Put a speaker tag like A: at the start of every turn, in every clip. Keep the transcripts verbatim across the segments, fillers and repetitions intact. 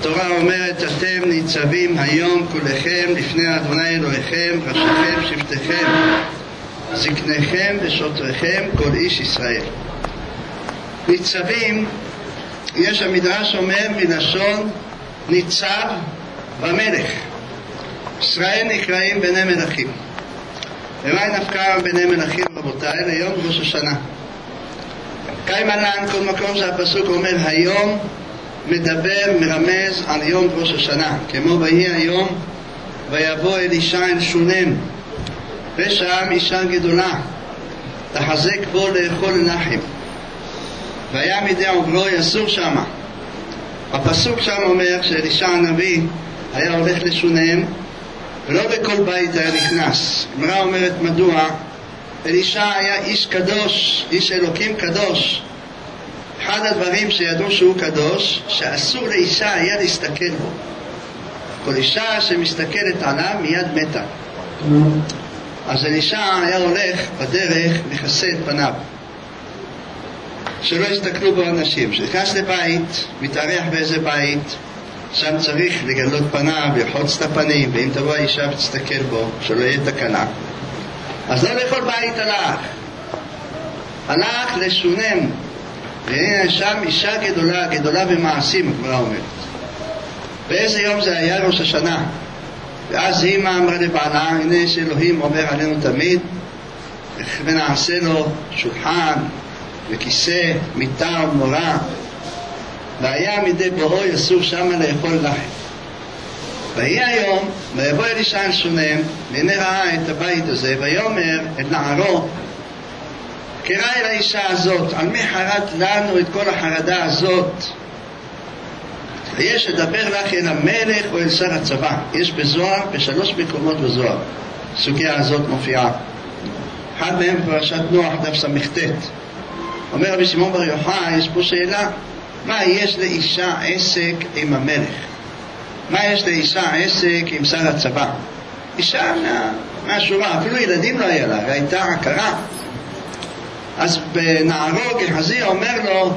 A: התורה אומרת, אתם ניצבים היום כולכם לפני אדוני אלוהיכם, ראשיכם, שבטיכם, זקניכם ושוטריכם, כל איש ישראל. ניצבים, יש המדרש אומר מלשון ניצב במלך. ישראל נקראים בני מלכים. ומה נפקא בני מלכים, רבותיי? ליום ראש השנה. קיימלן, כל מקום שהפסוק אומר היום, מדבר, מרמז על יום ראש השנה. כמו ויהי היום, ויבוא אלישע אל שונם, ושם אישה גדולה, תחזק בו לאכול לחם. והיה מדי עוברו יסור שמה. הפסוק שם אומר שאלישע הנביא היה הולך לשונם, ולא בכל בית היה נכנס. גמרא אומרת מדוע? אלישע היה איש קדוש, איש אלוקים קדוש. אחד הדברים שידעו שהוא קדוש, שאסור לאישה היה להסתכל בו. כל אישה שמסתכלת עליו מיד מתה. אז אלישע היה הולך בדרך לכסה את פניו, שלא יסתכלו בו אנשים. כשנכנס לבית, מתארח באיזה בית, שם צריך לגלות פניו, לרחוץ את הפנים, ואם תבוא האישה ותסתכל בו, שלא יהיה תקנה. אז לא לכל בית הלך. הלך לשונם, והנה שם אישה גדולה, גדולה במעשים, הגמרא אומרת. באיזה יום זה היה? ראש השנה. ואז אמא אמרה לבעלה, הנה שאלוהים עובר עלינו תמיד, ונעשה לו שולחן וכיסא, מיטה ומורה, והיה מדי בואו יסור שמה לאכול לחם. ויהי היום, ויבוא אלישע אל שונם, והנה ראה את הבית הזה, ויאמר את נערו, קרא אל האישה הזאת, על מי חרד לנו את כל החרדה הזאת? ויש לדבר לך אל המלך או אל שר הצבא. יש בזוהר, בשלוש מקומות בזוהר, הסוגיה הזאת מופיעה. אחד מהם פרשת נוח, דף סמכתת. אומר רבי שמעון בר יוחאי, יש פה שאלה, מה יש לאישה עסק עם המלך? מה יש לאישה עסק עם שר הצבא? אישה מה, מהשורה, אפילו ילדים לא היה לה, והייתה עקרה. אז בנערו גחזי אומר לו,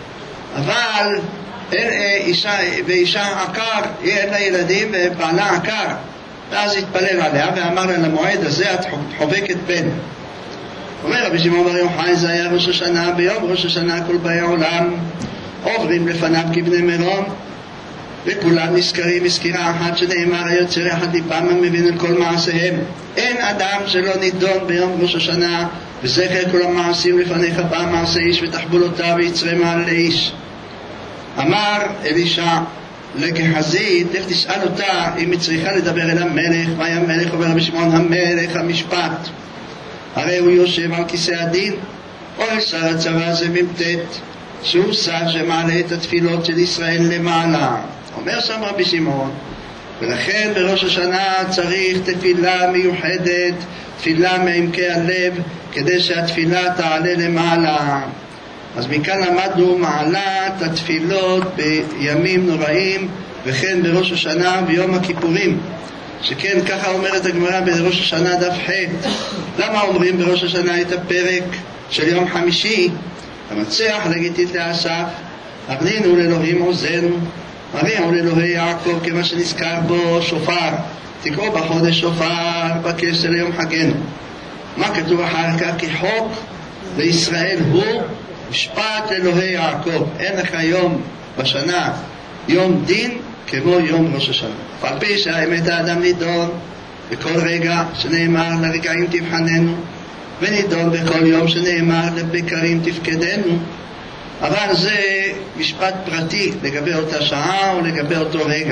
A: אבל אישה, ואישה עקר, אין לה ילדים ובעלה עקר. ואז התפלל עליה ואמר לה, למועד הזה את חובקת בן. אומר רבי שמעון בר יוחאי, זה היה ראש השנה, ביום ראש השנה כל באי העולם עוברים לפניו כבני מירון, וכולם נזכרים בסקירה אחת שנאמר, היוצר יחד ליבם המבין את כל מעשיהם. אין אדם שלא נידון ביום ראש השנה, וזכר כל המעשים לפניך בא מעשה איש ותחבולותיו ויצרה מעל לאיש. אמר אלישע לגחזי, לך תשאל אותה אם היא צריכה לדבר אל המלך. מה היה המלך? אומר רבי שמעון, המלך המשפט, הרי הוא יושב על כיסא הדין, או אל שר הצבא זה ממתת, שהוא שר שמעלה את התפילות של ישראל למעלה. אומר שם רבי שמעון, ולכן בראש השנה צריך תפילה מיוחדת, תפילה מעמקי הלב, כדי שהתפילה תעלה למעלה. אז מכאן למדנו מעלת התפילות בימים נוראים, וכן בראש השנה ביום הכיפורים, שכן ככה אומרת הגמרא בראש השנה דף ח'. למה אומרים בראש השנה את הפרק של יום חמישי? המצח לגיתית לאסף, אבנינו לאלוהים עוזנו, הריעו לאלוהי יעקב, כמה שנזכר בו שופר, תקראו בחודש שופר בכסר ליום חגנו. מה כתוב אחר כך? כי חוק לישראל הוא משפט אלוהי יעקב. אין לך יום בשנה יום דין כמו יום ראש השנה. על פי שהאמת האדם נידון בכל רגע שנאמר לרגעים תבחננו, ונידון בכל יום שנאמר לבקרים תפקדנו, אבל זה משפט פרטי לגבי אותה שעה או לגבי אותו רגע.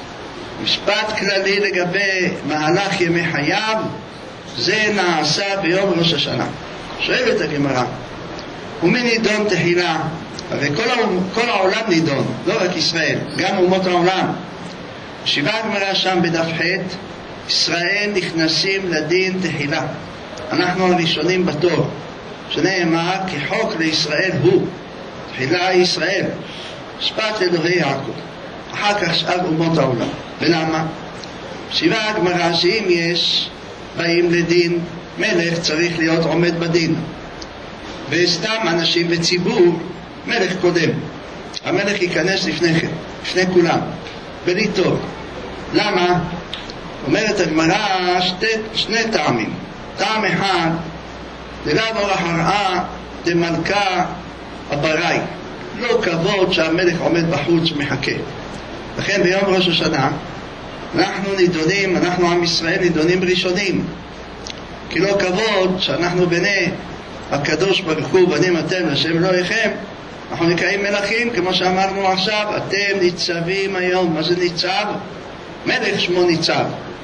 A: משפט כללי לגבי מהלך ימי חייו, זה נעשה ביום ראש השנה. שואלת הגמרא, ומי נידון תחילה? הרי כל, כל העולם נידון, לא רק ישראל, גם אומות העולם. שבעה הגמרא שם בדף ח', ישראל נכנסים לדין תחילה. אנחנו הראשונים בתור, שנאמר כי חוק לישראל הוא, תחילה ישראל, משפט אלוהי יעקב, אחר כך שאר אומות העולם. ולמה? שבעה הגמרא שאם יש באים לדין, מלך צריך להיות עומד בדין, וסתם אנשים וציבור, מלך קודם. המלך ייכנס לפני כן, לפני כולם. בלי תור. למה? אומרת הגמרא שתי, שני טעמים. טעם אחד, דלאו אורח הרעה דמלכה הבראי, לא כבוד שהמלך עומד בחוץ ומחכה. לכן ביום ראש השנה אנחנו נידונים, אנחנו עם ישראל נידונים ראשונים, כי לא כבוד שאנחנו בני הקדוש ברוך הוא בנים אתם לשם אלוהיכם, אנחנו נקראים מלכים, כמו שאמרנו עכשיו, אתם ניצבים היום. מה זה ניצב? מלך שמו ניצב.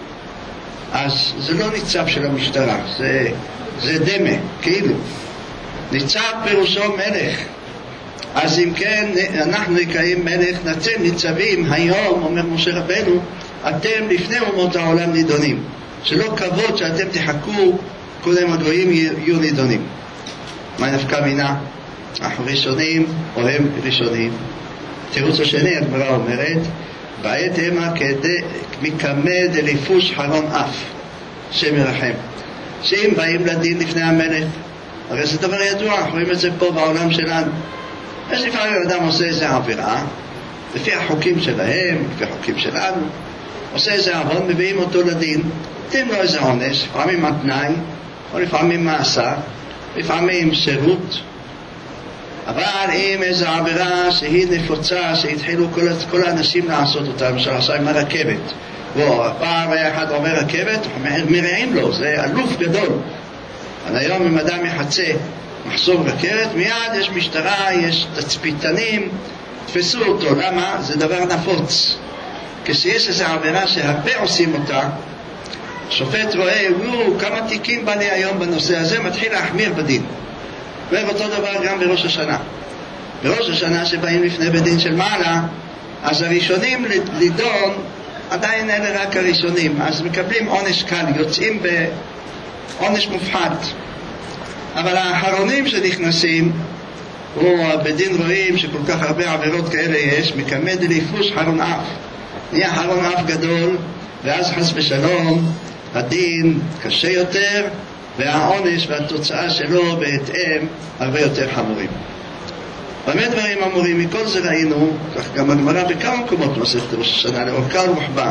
A: אז זה לא ניצב של המשטרה, זה, זה דמה, כאילו. ניצב פירושו מלך. אז אם כן, אנחנו נקראים מלך, נצא ניצבים היום, אומר משה רבנו, אתם לפני אומות העולם נידונים. שלא כבוד שאתם תחכו, קודם הגויים יהיו נידונים. מה נפקא מינה? אנחנו ראשונים, או הם ראשונים. תירוץ השני, הגמרא אומרת, בעת המה מקמא דליפוש חרון אף, שם ירחם. שאם באים לדין לפני המלך, הרי זה דבר ידוע, אנחנו רואים את זה פה בעולם שלנו. יש לפעמים אדם עושה איזה עבירה, לפי החוקים שלהם, לפי החוקים שלנו, עושה איזה עוון, מביאים אותו לדין, תן לו איזה עונש, לפעמים התנאי, או לפעמים מעשה, לפעמים שירות. אבל אם איזו עבירה שהיא נפוצה, שהתחילו כל, כל האנשים לעשות אותה, למשל עכשיו עם הרכבת, פעם אחד עובר רכבת, מרעים לו, זה אלוף גדול. אבל היום אם אדם יחצה מחסום רכבת, מיד יש משטרה, יש תצפיתנים, תפסו אותו. למה? זה דבר נפוץ. כשיש איזו עבירה שהרבה עושים אותה, שופט רואה, וואו, כמה תיקים בא לי היום בנושא הזה, מתחיל להחמיר בדין. ואותו דבר גם בראש השנה. בראש השנה שבאים לפני בדין של מעלה, אז הראשונים לדון, עדיין אלה רק הראשונים, אז מקבלים עונש קל, יוצאים בעונש מופחת. אבל האחרונים שנכנסים, או בדין רואים שכל כך הרבה עבירות כאלה יש, מקמא דליפוש חרון אף. נהיה חרון אף גדול, ואז חס ושלום, הדין קשה יותר, והעונש והתוצאה שלו בהתאם הרבה יותר חמורים. במה דברים אמורים? מכל זה ראינו, כך גם הגמרא בכמה מקומות מסכת ראש השנה, לאורכה ומחבה,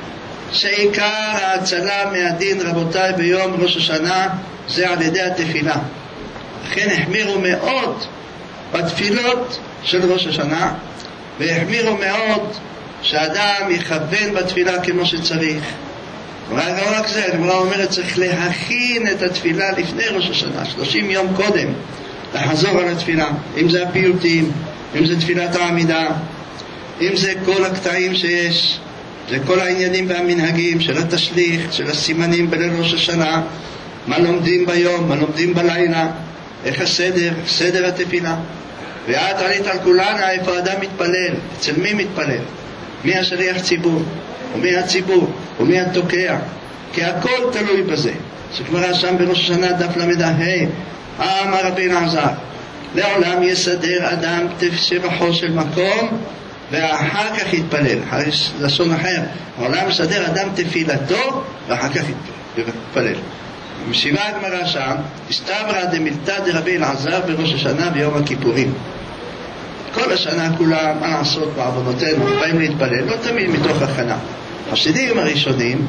A: שעיקר ההצלה מהדין, רבותיי, ביום ראש השנה, זה על ידי התפילה. לכן החמירו מאוד בתפילות של ראש השנה, והחמירו מאוד שאדם יכוון בתפילה כמו שצריך. אבל לא רק זה, הגמרא אומרת, צריך להכין את התפילה לפני ראש השנה, שלושים יום קודם, לחזור על התפילה. אם זה הפיוטים, אם זה תפילת העמידה, אם זה כל הקטעים שיש, זה כל העניינים והמנהגים של התשליך, של הסימנים בליל ראש השנה, מה לומדים ביום, מה לומדים בלילה, איך הסדר, סדר התפילה. ואת עלית על כולנה, איפה האדם מתפלל, אצל מי מתפלל, מי השליח ציבור, ומי הציבור, ומי התוקע, כי הכל תלוי בזה. שכבר שם בראש השנה דף למדה, היי, אמר רבי אלעזר, לעולם יסדר אדם שבחו של מקום, ואחר כך יתפלל. לשון אחר, העולם יסדר אדם תפילתו, ואחר כך יתפלל. משיבה הגמרא שם, הסתברא דמילתא דרבי אלעזר בראש השנה ביום הכיפורים. כל השנה כולה, מה לעשות בעוונותינו, באים להתפלל, לא תמיד מתוך הכנה. החסידים הראשונים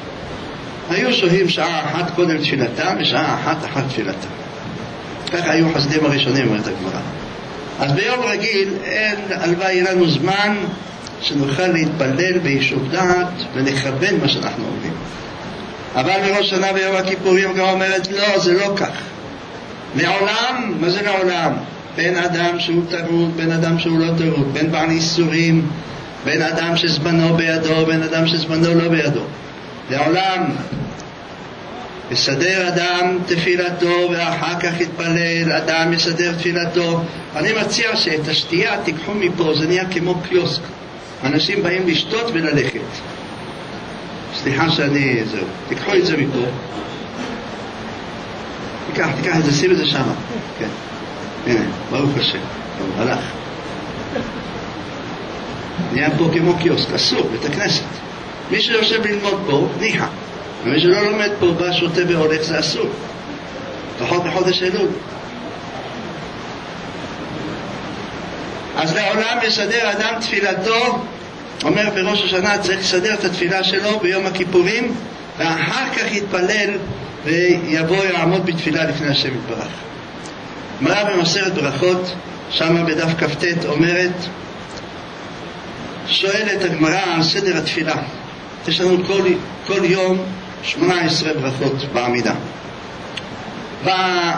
A: היו שוהים שעה אחת קודם תפילתם ושעה אחת אחת תפילתם. ככה היו החסידים הראשונים, אומרת הגמרא. אז ביום רגיל אין, הלוואי יהיה לנו זמן שנוכל להתפלל ביישוב דעת ולכוון מה שאנחנו אומרים. אבל בראש שנה ביום הכיפורים גם אומרת, לא, זה לא כך. לעולם, מה זה לעולם? בין אדם שהוא טרוד, בין אדם שהוא לא טרוד, בין בעל איסורים, בין אדם שזמנו בידו, בין אדם שזמנו לא בידו. לעולם, יסדר אדם תפילתו ואחר כך יתפלל, אדם יסדר תפילתו. אני מציע שאת השתייה תיקחו מפה, זה נהיה כמו קיוסק. אנשים באים לשתות וללכת. סליחה שאני, זהו, תיקחו את זה מפה. תיקח, תיקח את זה, שים את זה שם. כן. הנה, ברוך השם. הלך. נהיה פה כמו קיוסק, אסור, בית הכנסת. מי שיושב ללמוד פה, ניחה. ומי שלא לומד פה, בא, שותה והולך, זה אסור. פחות בחודש אלול. אז לעולם יסדר אדם תפילתו אומר בראש השנה צריך לסדר את התפילה שלו ביום הכיפורים, ואחר כך יתפלל ויבוא יעמוד בתפילה לפני השם יתברך. גמרא במסכת ברכות, שמה בדף כ"ט אומרת, שואלת הגמרא על סדר התפילה. יש לנו כל, כל יום שמונה עשרה ברכות בעמידה. בא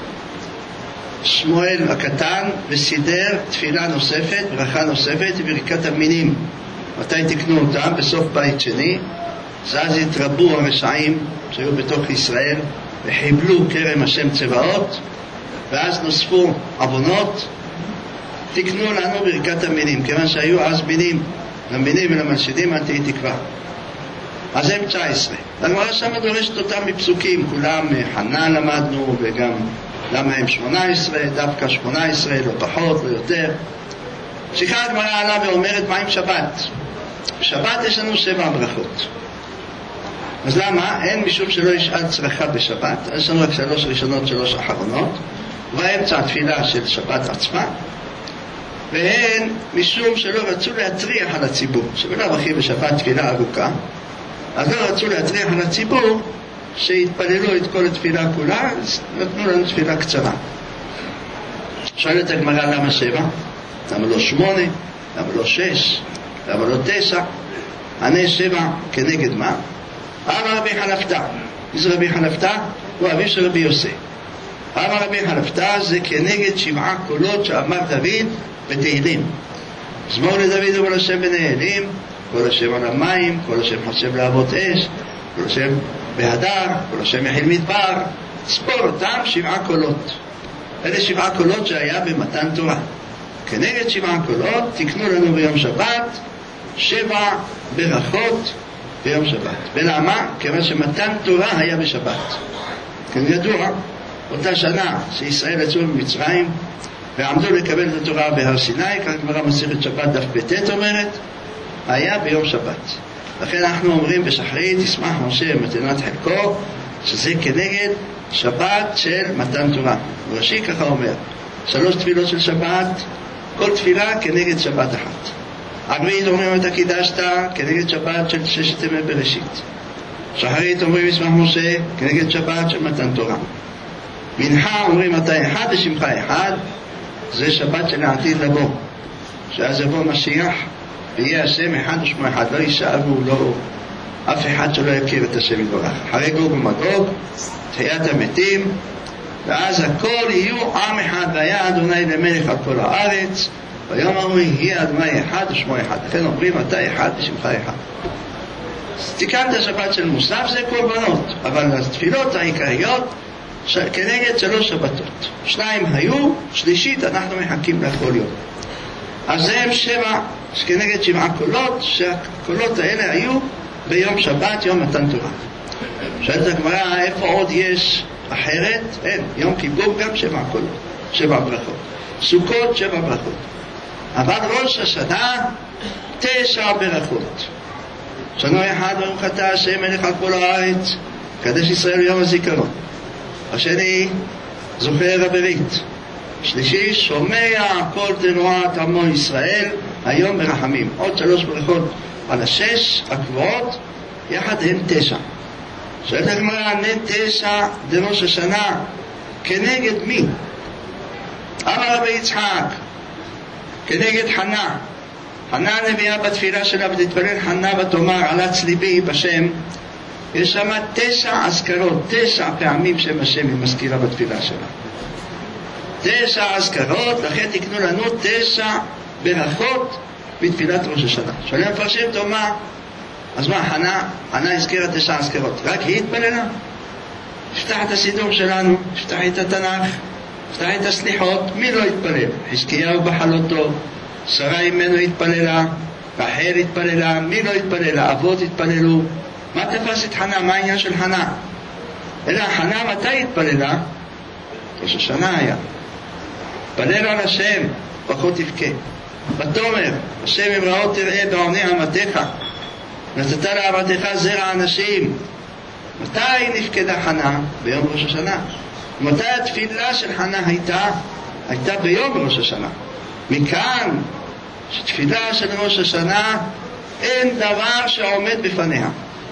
A: שמואל הקטן וסידר תפילה נוספת, ברכה נוספת, ברכת המינים. מתי תקנו אותה? בסוף בית שני. אז התרבו הרשעים שהיו בתוך ישראל וחיבלו כרם השם צבאות, ואז נוספו עוונות. תקנו לנו ברכת המינים, כיוון שהיו אז מינים, למינים ולמלשידים אל תהי תקווה. אז הם תשע עשרה. הגמרא שם דורשת אותם מפסוקים, כולם חנה למדנו, וגם למה הם שמונה עשרה, דווקא שמונה עשרה, לא פחות, לא יותר. שיחה הגמרא עלה ואומרת, מה עם שבת? בשבת יש לנו שבע ברכות. אז למה? אין משום שלא יש עד צרכה בשבת, יש לנו רק שלוש ראשונות, שלוש אחרונות, באמצע התפילה של שבת עצמה, והן משום שלא רצו להטריח על הציבור, שבלב אחי בשבת תפילה ארוכה, אז לא רצו להטריח על הציבור שהתפללו את כל התפילה כולה, נתנו לנו תפילה קצרה. שואלת הגמרא למה שבע? למה לא שמונה? למה לא שש? למה לא תשע? ענה שבע כנגד מה? אמר רבי חנפתא. מי זה רבי חנפתא? הוא אביו של רבי יוסי. אמר רבי חנפתא זה כנגד שבעה קולות שאמר דוד בתהילים. זמור לדוד וכל השם בנהלים, כל השם על המים, כל השם חושב להבות אש, כל השם בהדר, כל השם יחיל מדבר. ספור אותם שבעה קולות. אלה שבעה קולות שהיה במתן תורה. כנגד שבעה קולות תקנו לנו ביום שבת שבע ברכות ביום שבת. ולמה? כיוון שמתן תורה היה בשבת. כידוע, אותה שנה שישראל יצאו ממצרים ועמדו לקבל את התורה בהר סיני, כך גמרא מסכת שבת דף ב' אומרת, היה ביום שבת. לכן אנחנו אומרים בשחרית ישמח משה מתנת חלקו, שזה כנגד שבת של מתן תורה. רש"י ככה אומר, שלוש תפילות של שבת, כל תפילה כנגד שבת אחת. ערבית אומרים את הקידשת כנגד שבת של ששת ימי בראשית. שחרית אומרים ישמח משה כנגד שבת של מתן תורה. מנחה אומרים אתה אחד ושמך אחד, זה שבת של העתיד לבוא, שאז יבוא משיח ויהיה השם אחד ושמו אחד, לא יישארו לא אף אחד שלא יכיר את השם יתברך. אחרי גוג ומגוג, תחיית המתים, ואז הכל יהיו עם אחד, והיה אדוני למלך על כל הארץ, ויום אמרו יהיה אדוני אחד ושמו אחד. לכן אומרים אתה אחד ושמך אחד. תיקנת השבת של מוסף זה קורבנות, אבל התפילות העיקריות כנגד שלוש שבתות. שניים היו, שלישית אנחנו מחכים לכל יום. אז זה הם שבע, כנגד שבעה קולות, שהקולות האלה היו ביום שבת, יום מתן תורה. שואלת הגמרא, איפה עוד יש אחרת? אין, יום כיפור גם שבע קולות, שבע ברכות. סוכות שבע ברכות. אבל ראש השנה תשע ברכות. שנה אחד ברוך אתה השם מלך על כל הארץ, קדש ישראל ביום הזיכרון. השני זוכר הברית. שלישי שומע כל תנועת עמו ישראל היום ברחמים. עוד שלוש ברכות על השש הקבועות, יחד הם תשע. שואלת הגמרא, ענה תשע דראש השנה כנגד מי? אמר רבי יצחק כנגד חנה. חנה הנביאה בתפילה שלה ותתפלל חנה ותאמר עלץ ליבי בשם. יש שם תשע אזכרות, תשע פעמים שם השם היא מזכירה בתפילה שלה. תשע אזכרות, לכן תקנו לנו תשע ברכות בתפילת ראש השנה. שואלים מפרשים תאמר, אז מה, חנה, חנה הזכירה תשע אזכרות, רק היא התפללה? נפתח את הסידור שלנו, נפתח את התנ"ך, נפתח את הסליחות, מי לא התפלל? חזקיהו בחלותו, שרה ממנו התפללה, רחל התפללה, מי לא התפללה? אבות התפללו. מה תפס את חנה? מה העניין של חנה? אלא חנה מתי התפללה? ראש השנה היה. פלל על השם, פחות תבכה. ותאמר, השם אמראות תראה בעוני אמתך, נתת לאמתך זרע אנשים. מתי נפקדה חנה? ביום ראש השנה. מתי התפילה של חנה הייתה? הייתה ביום ראש השנה. מכאן שתפילה של ראש השנה אין דבר שעומד בפניה.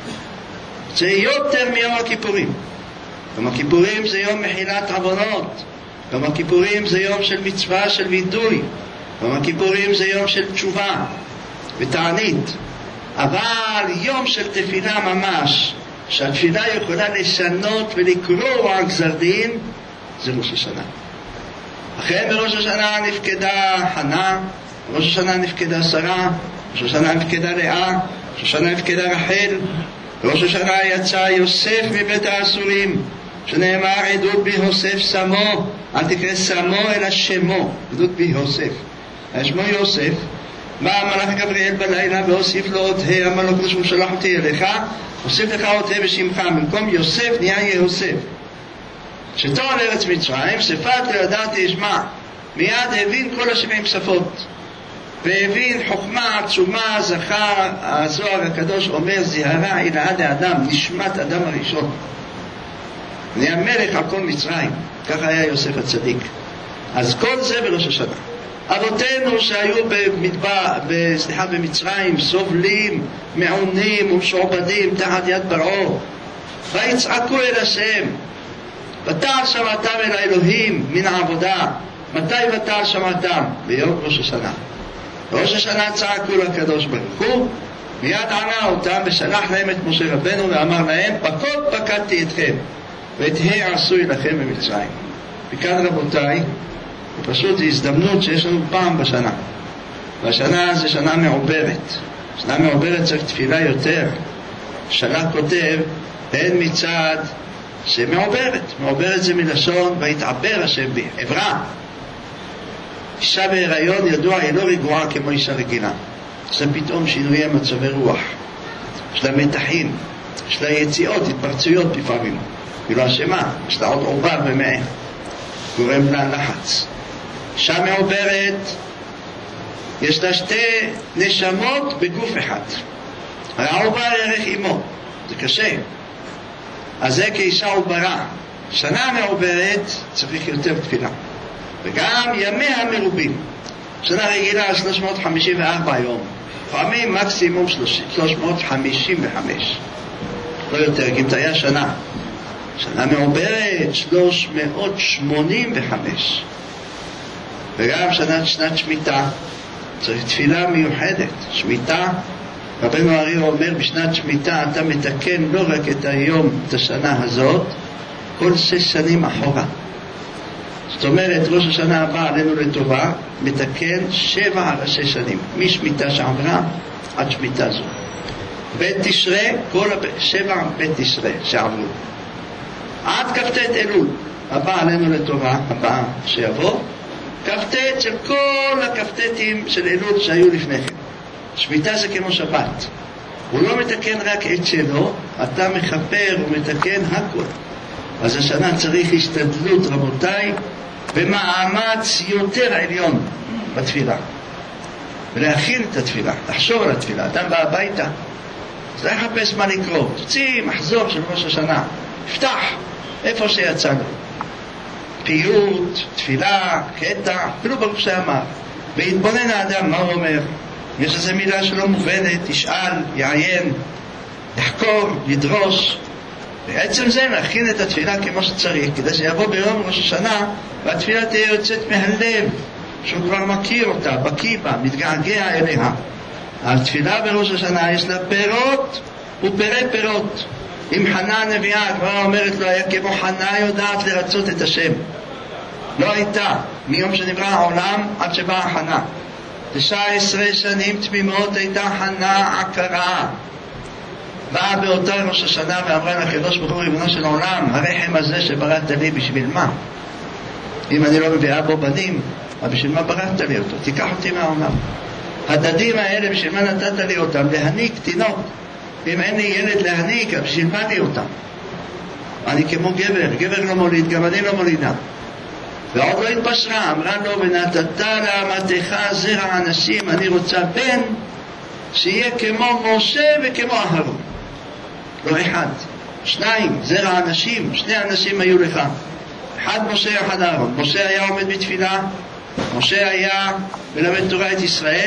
A: זה יותר מיום הכיפורים. יום הכיפורים זה יום מחילת עוונות. יום הכיפורים זה יום של מצווה של וידוי. יום הכיפורים זה יום של תשובה ותענית. אבל יום של תפילה ממש, שהתפילה יכולה לשנות ולקרוא גזר דין, זה ראש השנה. אחרי בראש השנה נפקדה חנה, בראש השנה נפקדה שרה, בראש השנה נפקדה לאה, בראש השנה נפקדה רחל, בראש השנה יצא יוסף מבית האסורים, שנאמר עדות ביוסף שמו, אל תקרא שמו אלא שמו, עדות ביוסף. שמו יוסף, בא המלאך גבריאל בלילה והוסיף לו עוד ה', אמר לו כמו שהוא שלח אותי אליך, הוסיף לך עוד ה' בשמך, במקום יוסף נהיה יהוסף. שתור על ארץ מצרים, שפת לא ידעתי אשמע, מיד הבין כל השבעים שפות, והבין חוכמה עצומה, זכר הזוהר הקדוש אומר, זהרה אלעד האדם, נשמת אדם הראשון. נהיה מלך על כל מצרים, ככה היה יוסף הצדיק. אז כל זה בראש השנה. אבותינו שהיו במדבר, סליחה, במצרים, סובלים, מעונים ומשועבדים תחת יד פרעה, ויצעקו אל השם, ותעל שמעתם אל האלוהים מן העבודה. מתי ותעל שמעתם? ביום ראש השנה. ראש השנה צעקו לקדוש ברוך הוא, מיד ענה אותם ושלח להם את משה רבנו ואמר להם, פקוד פקדתי אתכם ואת ה' עשוי לכם במצרים. וכאן רבותיי, פשוט זו הזדמנות שיש לנו פעם בשנה, והשנה זה שנה מעוברת. שנה מעוברת צריך תפילה יותר. שנה כותב הן מצד שמעוברת, מעוברת זה מלשון והתעבר השם בי, עברה. אישה בהיריון ידוע היא לא רגועה כמו אישה רגילה, יש לה פתאום שינויי מצבי רוח, יש לה מתחים, יש לה יציאות, התפרצויות לפעמים, היא לא אשמה, יש לה עוד עובר במאה, גורם לה לחץ. אישה מעוברת יש לה שתי נשמות בגוף אחד, העובר ירך אימו, זה קשה. אז זה כאישה עוברה. שנה מעוברת צריך יותר תפילה, וגם ימיה מרובים. שנה רגילה שלוש מאות חמישים וארבע יום, לפעמים מקסימום שלוש מאות חמישים וחמש, לא יותר, כי אם תהיה שנה. שנה מעוברת שלוש מאות שמונים וחמש, וגם שנת שנת שמיטה צריך תפילה מיוחדת. שמיטה, רבנו אריה אומר, בשנת שמיטה אתה מתקן לא רק את היום, את השנה הזאת, כל שש שנים אחורה. זאת אומרת, ראש השנה הבא עלינו לטובה, מתקן שבע על השש שנים, משמיטה שעברה עד שמיטה זו. בית תשרה, כל הב... שבע בית תשרה שעברו. עד כ"ט אלול, הבא עלינו לטובה, הבא שיבוא, כ"ט של כל הכ"טים של אלול שהיו לפני כן. שמיטה זה כמו שבת, הוא לא מתקן רק את שלו, אתה מחבר ומתקן הכל. אז השנה צריך השתדלות רבותיי, במאמץ יותר העליון בתפילה, ולהכין את התפילה, לחשוב על התפילה. אדם בא הביתה, אז לא יחפש מה לקרוא, תוציא מחזור של ראש השנה, פתח איפה שיצאנו, פיוט, תפילה, קטע, אפילו ברוך שאמר, והתבונן האדם מה הוא אומר. יש איזו מילה שלא מובנת, ישאל, יעיין, יחקור, ידרוש. בעצם זה להכין את התפילה כמו שצריך, כדי שיבוא ביום ראש השנה והתפילה תהיה יוצאת מהלב, שהוא כבר מכיר אותה, בקיא בה, מתגעגע אליה. התפילה בראש השנה יש לה פירות ופרי פירות. אם חנה הנביאה כבר אומרת לו, היה כמו חנה יודעת לרצות את השם, לא הייתה מיום שנברא העולם עד שבאה חנה. תשע עשרה שנים תמימות הייתה חנה עקרה, באה באותה ראש השנה ואמרה לקדוש ברוך הוא, ריבונו של עולם, הרחם הזה שבראת לי בשביל מה? אם אני לא מביאה בו בנים, בשביל מה בראת לי אותו? תיקח אותי מהעולם. הדדים האלה, בשביל מה נתת לי אותם? להניק תינוק. אם אין לי ילד להניק, בשביל מה לי אותם? אני כמו גבר, גבר לא מוליד, גם אני לא מולידה. ועוד לא התפשרה, אמרה לו, ונתת לאמתך זרע אנשים, אני רוצה בן שיהיה כמו משה וכמו אהרון. לא אחד, שניים, זרע אנשים, שני אנשים היו לך, אחד משה אחד אהרון. משה היה עומד בתפילה, משה היה מלמד תורה את ישראל,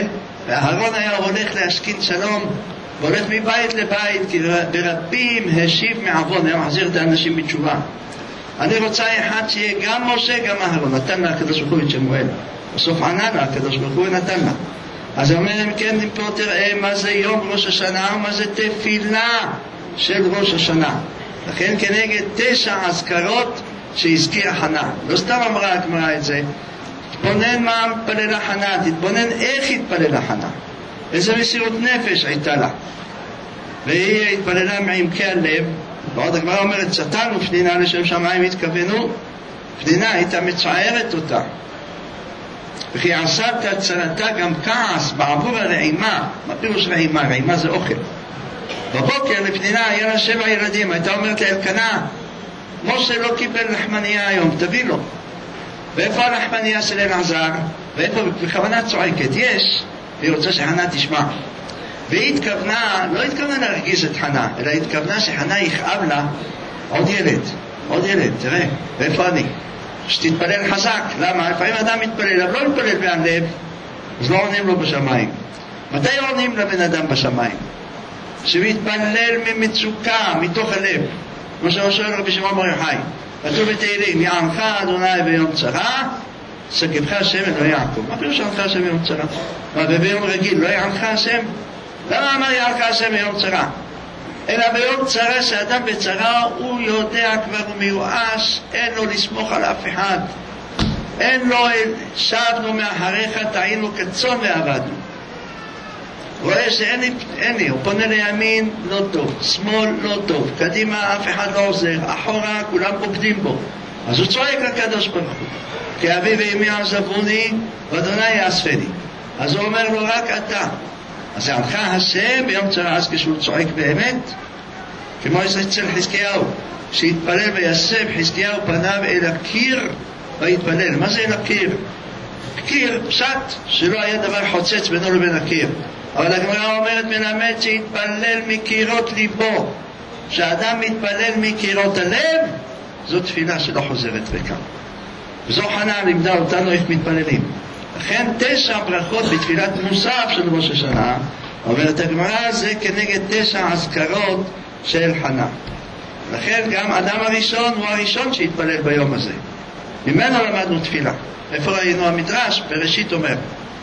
A: ואהרון היה הולך להשכין שלום, והולך מבית לבית, כי ברבים השיב מעוון, היה מחזיר את האנשים בתשובה. אני רוצה אחד שיהיה גם משה גם אהרון, נתן לה הקדוש ברוך הוא את שמואל, בסוף ענה לה הקדוש ברוך הוא נתן לה. אז הוא אומר, אם כן, פה תראה מה זה יום ראש השנה ומה זה תפילה של ראש השנה. לכן כנגד תשע אזכרות שהזכירה חנה, לא סתם אמרה הגמרא את זה, תתבונן מה התפללה חנה, תתבונן איך התפללה חנה, איזה מסירות נפש הייתה לה. והיא התפללה מעמקי הלב, ועוד הגמרא אומרת, שטן ופנינה לשם שמיים התכוונו, פנינה הייתה מצערת אותה, וכי עשת הצלתה גם כעס בעבור הרעימה. מה פירוש רעימה? רעימה זה אוכל. בבוקר לפנינה היה לה שבע ילדים, הייתה אומרת לאלקנה, משה לא קיבל לחמניה היום, תביא לו. ואיפה הלחמניה של אלעזר? ואיפה בכוונה צועקת? יש, והיא רוצה שחנה תשמע. והיא התכוונה, לא התכוונה להרגיז את חנה, אלא התכוונה שחנה יכאב לה עוד ילד, עוד ילד, תראה, ואיפה אני? שתתפלל חזק. למה? לפעמים אדם מתפלל, אבל לא מתפלל מהלב, אז לא עונים לו בשמיים. מתי עונים לבן אדם בשמיים? שמתפלל ממצוקה, מתוך הלב. כמו שואל רבי שמעון בר יוחאי, כתוב בתהילים, יענך אדוני ביום צרה, שגבך השם אלוהי יעקב. מה פירוש יענך השם ביום צרה? מה, וביום רגיל לא יענך השם? למה אמר יענך השם ביום צרה? אלא ביום צרה, שאדם בצרה הוא יודע כבר, הוא מיואש, אין לו לסמוך על אף אחד, אין לו, שבנו מאחריך, טעינו כצאן ועבדנו. רואה שאין לי, אין לי, הוא פונה לימין, לא טוב, שמאל, לא טוב, קדימה אף אחד לא עוזר, אחורה כולם בוגדים בו. אז הוא צועק לקדוש ברוך הוא, כי אבי ואמי עזבוני ואדוני יאספני. אז הוא אומר לו, רק אתה. אז יענך השם ביום צרה. אז כשהוא צועק באמת, כמו אצל חזקיהו, שהתפלל ויסב חזקיהו פניו אל הקיר והתפלל. מה זה אל הקיר? קיר, פשט, שלא היה דבר חוצץ בינו לבין הקיר. אבל הגמרא אומרת, מלמד שהתפלל מקירות ליבו. כשאדם מתפלל מקירות הלב, זו תפילה שלא חוזרת ריקה. וזו חנה לימדה אותנו איך מתפללים. לכן תשע ברכות בתפילת מוסף של ראש השנה, אומרת הגמרא, זה כנגד תשע אזכרות של חנה. לכן גם אדם הראשון הוא הראשון שהתפלל ביום הזה. ממנו למדנו תפילה. איפה ראינו המדרש? בראשית אומר,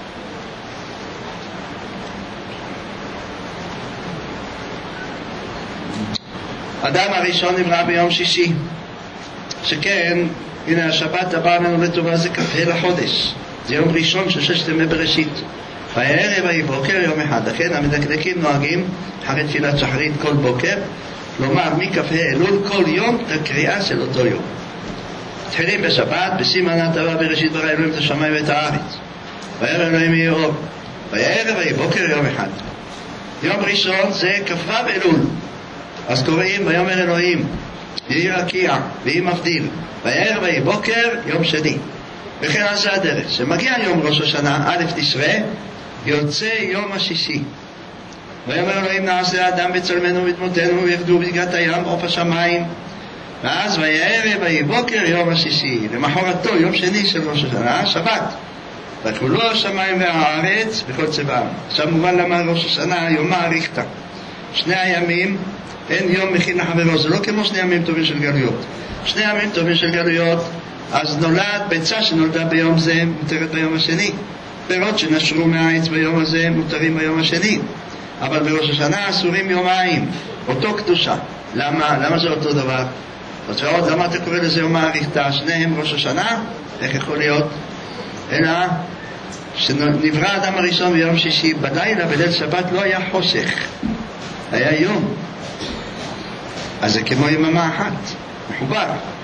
A: אדם הראשון נברא ביום שישי, שכן, הנה השבת הבאה לנו לטובה, זה כ"ה לחודש, זה יום ראשון של ששת ימי בראשית. והערב ויהי בוקר יום אחד. לכן המדקדקים נוהגים אחרי תפילת שחרית כל בוקר לומר מכ"ה אלול כל יום את הקריאה של אותו יום. מתחילים בשבת, בסימן הטבה בראשית ברא אלוהים את השמיים ואת הארץ, וירא אלוהים יהי אור, והערב ויהי בוקר יום אחד. יום ראשון זה כ"ו אלול, אז קוראים ויאמר אלוהים יהי רקיע ויהי מבדיל, והערב ויהי בוקר יום שני. וכן על זה הדרך, שמגיע יום ראש השנה א' תשרה, יוצא יום השישי. ויאמר אלוהים נעשה האדם בצלמנו ובדמותנו וירדו בדגת הים עוף השמיים. ואז ויהי ערב ויהי בוקר יום השישי, למחרתו יום שני של ראש השנה, שבת. וכולו השמיים והארץ וכל צבעם. עכשיו מובן למה ראש השנה יומה אריכתא. שני הימים אין יום מכין לחברו, זה לא כמו שני ימים טובים של גלויות. שני ימים טובים של גלויות, אז נולד ביצה שנולדה ביום זה מותרת ביום השני, פירות שנשרו מהעץ ביום הזה מותרים ביום השני, אבל בראש השנה אסורים יומיים, אותו קדושה. למה? למה זה אותו דבר? אז ועוד, למה אתה קורא לזה יום האריכתא? שניהם ראש השנה? איך יכול להיות? אלא שנברא האדם הראשון ביום שישי, בלילה בליל שבת לא היה חושך, היה יום, אז זה כמו יממה אחת, מחובר.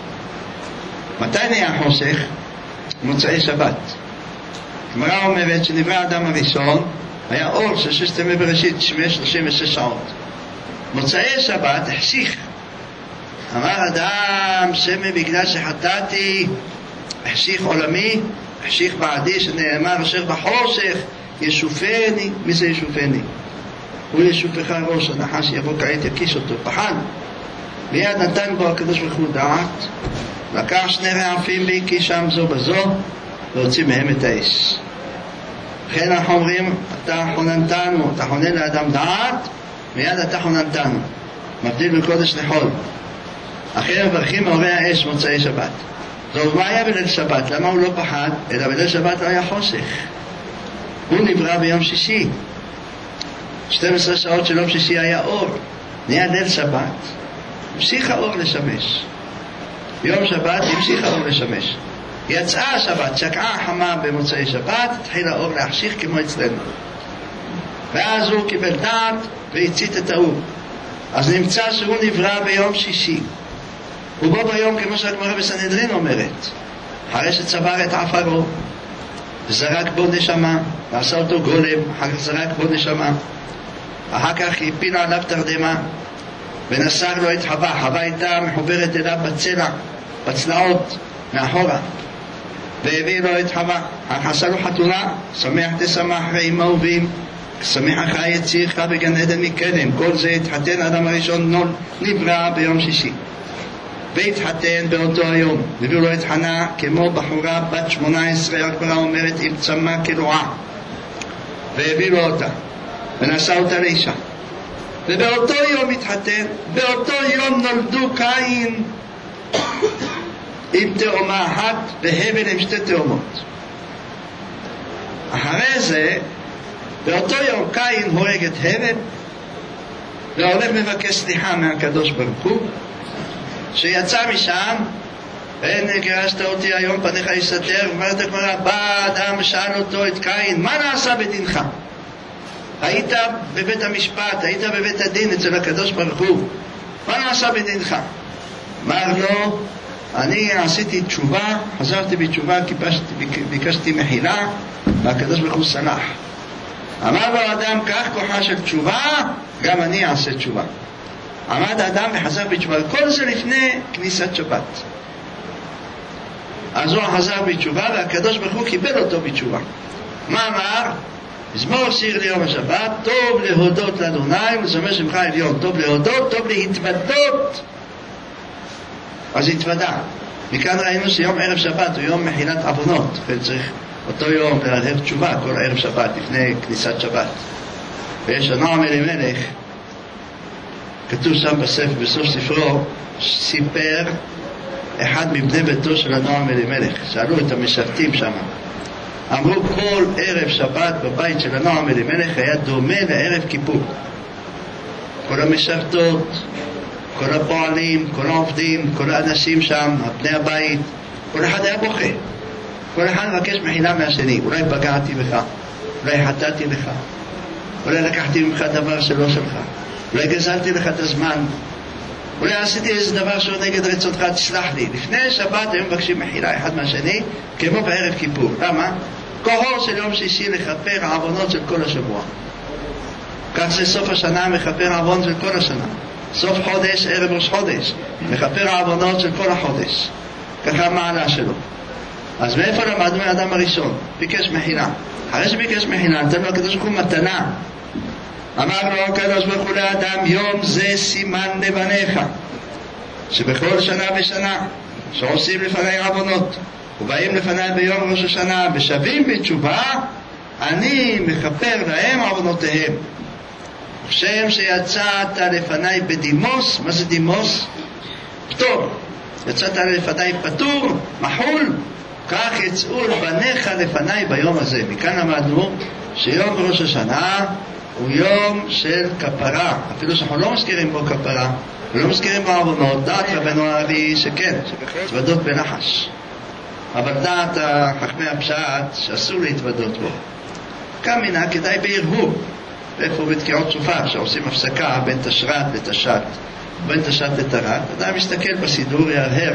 A: מתי נהיה חושך? מוצאי שבת. הגמרא אומרת שנברא האדם הראשון היה אור של ששת ימי בראשית, שלושים ושש שעות. מוצאי שבת החשיך. אמר אדם, שמא בגלל שחטאתי החשיך עולמי, החשיך בעדי, שנאמר אשר בחושך ישופני. מי זה ישופני? הוא ישופך ראש, הנחש יבוא כעת יקיש אותו. פחד. מיד נתן בו הקדוש ברוך הוא דעת, לקח שני רעפים והקיש שם זו בזו, והוציא מהם את האש. לכן אנחנו אומרים, אתה חוננתנו, אתה חונן לאדם דעת, מיד אתה חוננתנו. מבדיל בקודש לחול. אחרי מברכים מאורי האש מוצאי שבת. טוב, מה היה בליל שבת? למה הוא לא פחד? אלא בליל שבת לא היה חושך. הוא נברא ביום שישי. שתים עשרה שעות של יום שישי היה אור. נהיה ליל שבת. המשיך האור לשמש. ביום שבת המשיך האור לשמש. יצאה השבת, שקעה החמה במוצאי שבת, התחיל האור להחשיך כמו אצלנו. ואז הוא קיבל דעת והצית את האור. אז נמצא שהוא נברא ביום שישי. ובו ביום, כמו שהגמרא בסנהדרין אומרת, אחרי שצבר את עפרו, זרק בו נשמה, ועשה אותו גולם, אחר כך זרק בו נשמה, אחר כך הפיל עליו תרדמה, ונסר לו את חווה. חווה הייתה מחוברת אליו בצלע, בצלעות, מאחורה, והביא לו את חווה. אחר כך עשה לו חתונה, שמח תשמח ועם אהובים, שמחך יצירך בגן עדן מקדם. כל זה התחתן אדם הראשון נול, נברא ביום שישי. והתחתן באותו היום. הביאו לו את חנה כמו בחורה בת שמונה עשרה, הגמרא אומרת, עם צמא כלועה. והביא לו אותה, ונשא אותה לאישה. ובאותו יום התחתן, באותו יום נולדו קין עם תאומה אחת והבל עם שתי תאומות. אחרי זה, באותו יום קין הורג את הבל, והולך מבקש סליחה מהקדוש ברוך הוא, שיצא משם, אין גרשת אותי היום פניך יסתר, ואומרת הגמרא, בא אדם שאל אותו את קין, מה נעשה בדינך? היית בבית המשפט, היית בבית הדין אצל הקדוש ברוך הוא, מה נעשה בדינך? אמר לו, אני עשיתי תשובה, חזרתי בתשובה, ביקשתי מחילה, והקדוש ברוך הוא סלח. אמר לו אדם, כך כוחה של תשובה, גם אני אעשה תשובה. עמד האדם וחזר בתשובה, כל זה לפני כניסת שבת. אז הוא חזר בתשובה, והקדוש ברוך הוא קיבל אותו בתשובה. מה אמר? מזמור שיר ליום השבת, טוב להודות לאדוני ולשמר שמך עליון. טוב להודות, טוב להתוודות. אז התוודה. מכאן ראינו שיום ערב שבת הוא יום מחילת עוונות, וצריך אותו יום להרהב תשובה כל ערב שבת לפני כניסת שבת. ויש הנועם אלימלך, כתוב שם בספר, בסוף ספרו, סיפר אחד מבני ביתו של הנועם אלימלך. שאלו את המשרתים שם, אמרו כל ערב שבת בבית של הנועם אלימלך היה דומה לערב כיפור. כל המשרתות, כל הפועלים, כל העובדים, כל האנשים שם, בני הבית, כל אחד היה בוכה. כל אחד מבקש מחילה מהשני. אולי פגעתי בך, אולי חטאתי לך, אולי לקחתי ממך דבר שלא שלך, אולי גזלתי לך את הזמן, אולי עשיתי איזה דבר שהוא נגד רצונך, תסלח לי. לפני שבת הם מבקשים מחילה אחד מהשני, כמו בערב כיפור. למה? כוחו של יום שישי לכפר העוונות של כל השבוע. כך שסוף השנה מכפר העוונות של כל השנה. סוף חודש, ערב ראש חודש, מכפר העוונות של כל החודש. ככה המעלה שלו. אז מאיפה למדנו האדם הראשון? ביקש מחילה. אחרי שביקש מחילה, נתן לו הקדוש ברוך הוא מתנה. אמר לו הקדוש ברוך הוא לאדם, יום זה סימן לבניך, שבכל שנה ושנה שעושים לפני עוונות ובאים לפני ביום ראש השנה ושבים בתשובה, אני מכפר להם עוונותיהם. כשם שיצאת לפני בדימוס, מה זה דימוס? פטור. יצאת לפני פטור, מחול, כך יצאו בניך לפני ביום הזה. מכאן למדנו שיום ראש השנה הוא יום של כפרה, אפילו שאנחנו לא מזכירים בו כפרה ולא מזכירים בו עוונות. דעת רבנו הארי שכן, התוודות בנחש, אבל דעת חכמי הפשט שאסור להתוודות בו. כאן מנה כדאי בהרהור, ואיפה בתקיעות שופר שעושים הפסקה בין תשרת לתשת, בין תשת לתרת, אדם מסתכל בסידור ירהר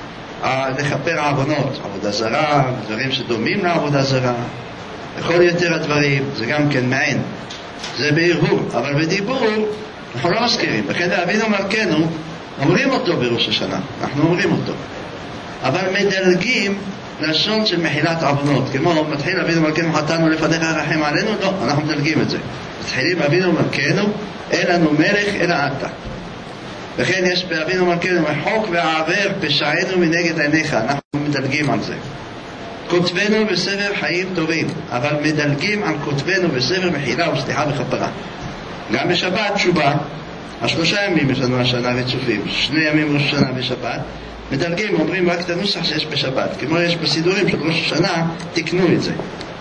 A: לכפר העוונות, עבודה זרה, דברים שדומים לעבודה זרה, וכל יותר הדברים, זה גם כן מעין, זה בהרהור. אבל בדיבור אנחנו לא מזכירים. לכן אבינו מלכנו אומרים אותו בראש השנה, אנחנו אומרים אותו, אבל מדלגים לשון של מחילת עוונות. כמו מתחיל אבינו מלכנו חטאנו לפניך רחם עלינו, לא, אנחנו מדלגים את זה. מתחילים אבינו מלכנו, אין לנו מלך אלא אתה. וכן יש באבינו מלכנו מחוק ועבר פשענו מנגד עיניך, אנחנו מדלגים על זה. כותבנו בספר חיים טובים, אבל מדלגים על כותבנו בספר מחילה וסליחה וכפרה. גם בשבת תשובה, השלושה ימים יש לנו השנה רצופים, שני ימים ראש השנה בשבת, מדלגים, אומרים רק את הנוסח שיש בשבת, כמו יש בסידורים של ראש השנה, תקנו את זה.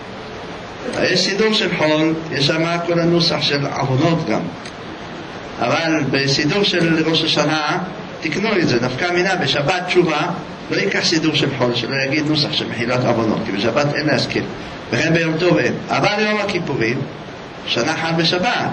A: יש סידור של חול, יש שם כל הנוסח של עוונות גם, אבל בסידור של ראש השנה תקנו את זה, דווקא מינה בשבת תשובה לא ייקח סידור של חול, שלא יגיד נוסח של מחילת עוונות, כי בשבת אין להזכיר, וכן ביום טוב אין. אבל יום הכיפורים שנה חל בשבת,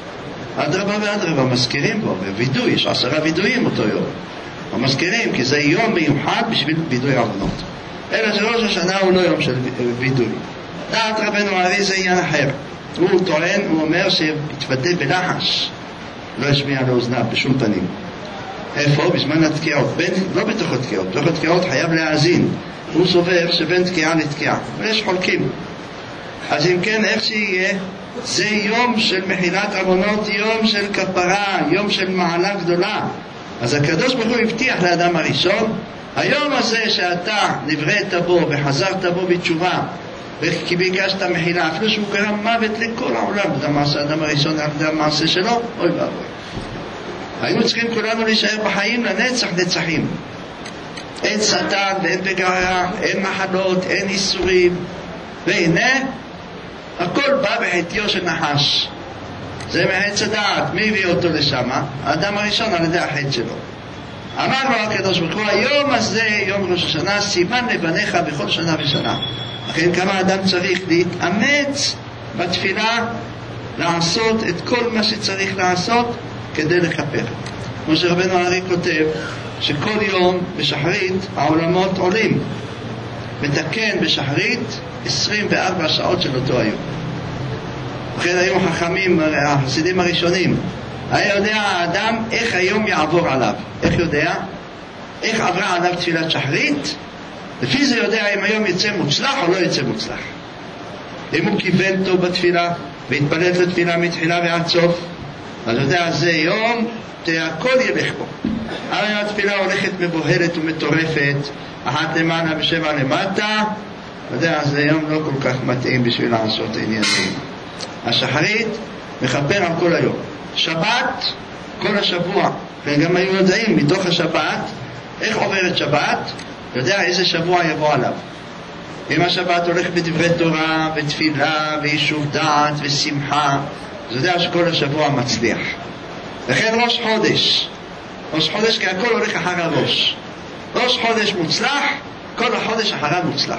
A: אדרבה ואדרבה מזכירים בו, ווידוי, יש עשרה וידויים אותו יום, המזכירים, כי זה יום מיוחד בשביל וידוי עוונות. אלא שראש השנה הוא לא יום של וידוי. דעת רבנו הארי זה עניין אחר, הוא טוען, הוא אומר שהתוודא בלחש, לא ישמיע לאוזניו בשום פנים. איפה? בזמן התקיעות, בין, לא בתוך התקיעות, בתוך התקיעות חייב להאזין. הוא סובר שבין תקיעה לתקיעה, ויש חולקים. אז אם כן, איך שיהיה, זה יום של מחילת עוונות, יום של כפרה, יום של מעלה גדולה. אז הקדוש ברוך הוא הבטיח לאדם הראשון, היום הזה שאתה נבראת בו וחזרת בו בתשובה, וכי ביקשת מחילה, אפילו שהוא גרם מוות לכל העולם, זה המעשה האדם הראשון, זה המעשה שלו, אוי ואבוי. היינו צריכים כולנו להישאר בחיים לנצח נצחים. אין שטן ואין בגרה, אין מחלות, אין איסורים, והנה הכל בא בחטיו של נחש. זה מחץ הדעת. מי הביא אותו לשם? האדם הראשון על ידי החטא שלו. אמר לו הקדוש ברוך הוא, היום הזה, יום ראש השנה, סימן לבניך בכל שנה ושנה. לכן כמה אדם צריך להתאמץ בתפילה, לעשות את כל מה שצריך לעשות כדי לכפר. כמו שרבנו הארי כותב, שכל יום בשחרית העולמות עולים, מתקן בשחרית עשרים וארבע שעות של אותו היום. לכן היו חכמים, החסידים הראשונים, היה יודע האדם איך היום יעבור עליו. איך יודע? איך עברה עליו תפילת שחרית? לפי זה יודע אם היום יצא מוצלח או לא יצא מוצלח. אם הוא כיוון טוב בתפילה והתפלט לתפילה מתחילה ועד סוף, אז יודע, זה יום הכל ילך בו. אבל אם התפילה הולכת מבוהלת ומטורפת, אחת למעלה ושבע למטה, יודע, זה יום לא כל כך מתאים בשביל לעשות עניינים. השחרית מכפר על כל היום. שבת, כל השבוע, וגם היו יודעים מתוך השבת איך עוברת שבת, יודע איזה שבוע יבוא עליו. אם השבת הולך בדברי תורה ותפילה וישוב דעת ושמחה, אז יודע שכל השבוע מצליח. לכן ראש חודש, ראש חודש כי הכל הולך אחר הראש. ראש חודש מוצלח, כל החודש אחריו מוצלח.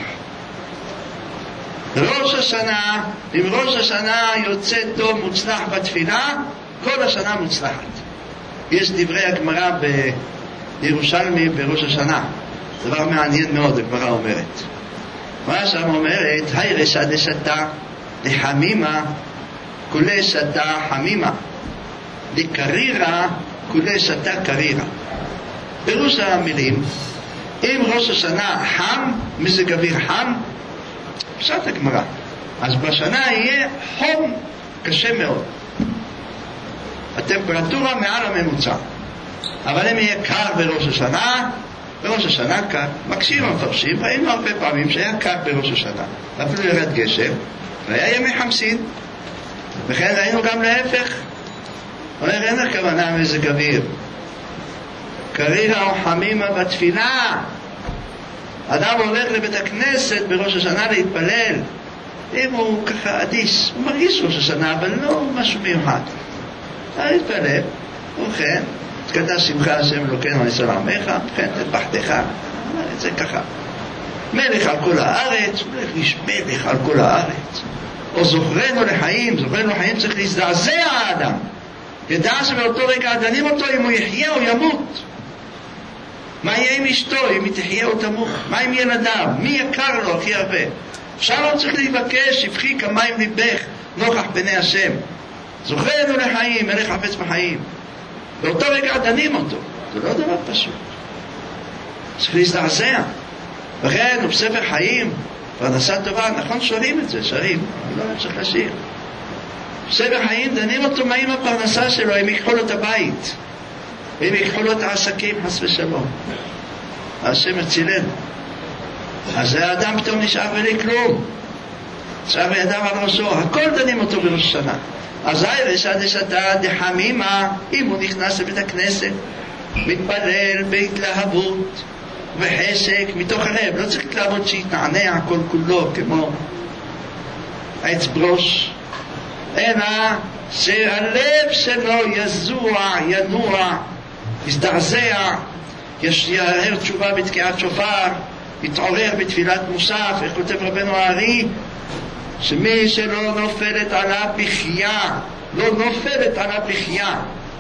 A: ראש השנה, אם ראש השנה יוצא טוב מוצלח בתפילה, כל השנה מוצלחת. יש דברי הגמרא בירושלמי בראש השנה, דבר מעניין מאוד, הגמרא אומרת. מה שם אומרת? היי רשע דשתה לחמימה כולי שתה חמימה, לקרירה כולי שתה קרירה. פירוש המילים, אם ראש השנה חם, מזג אוויר חם, פשט הגמרא, אז בשנה יהיה חום קשה מאוד, הטמפרטורה מעל הממוצע. אבל אם יהיה קר בראש השנה, בראש השנה קר, מקשים המפרשים, ראינו הרבה פעמים שהיה קר בראש השנה, אפילו ירד גשם והיה ימי חמסין. וכן ראינו גם להפך, אומר אין הכוונה מזג אוויר, קרירה או חמימה בתפילה. אדם הולך לבית הכנסת בראש השנה להתפלל, אם הוא ככה אדיס, הוא מרגיש ראש השנה אבל לא משהו מיוחד, להתפלל, וכן תקדש שמך השם אלוקינו ניסול עמך, וכן תבחתך, את זה ככה, מלך על כל הארץ, הוא הולך איש מלך על כל הארץ, או זוכרנו לחיים. זוכרנו לחיים צריך להזדעזע האדם, ידע שבאותו רגע דנים אותו אם הוא יחיה או ימות. מה יהיה עם אשתו, אם היא תחיה או תמות? מה עם ילדיו? מי יקר לו הכי הרבה? עכשיו הוא צריך להיבקש, שפכי כמים ליבך נוכח פני השם. זוכרנו לחיים, מלך חפץ בחיים. באותו רגע דנים אותו, זה לא דבר פשוט, צריך להזדעזע. וכן הוא בספר חיים פרנסה טובה, נכון שואלים את זה, שרים, לא צריך לשיר. בספר חיים דנים אותו מה עם הפרנסה שלו, אם יקחו לו את הבית, אם יקחו לו את העסקים, חס ושלום. השם הצילנו. אז האדם פתאום נשאר בלי כלום. נשאר בידיו על ראשו, הכל דנים אותו בראש השנה. אזי רשע דשתא דחמימא, אם הוא נכנס לבית הכנסת, מתפלל בהתלהבות וחשק מתוך הלב, לא צריך לעבוד שיתנענע כל כולו כמו עץ ברוש, אלא שהלב שלו יזוע, ינוע, יזדעזע, יערער תשובה בתקיעת שופר, יתעורר בתפילת מוסף. איך כותב רבנו הארי? שמי שלא נופלת עליו בחייה, לא נופלת עליו בחייה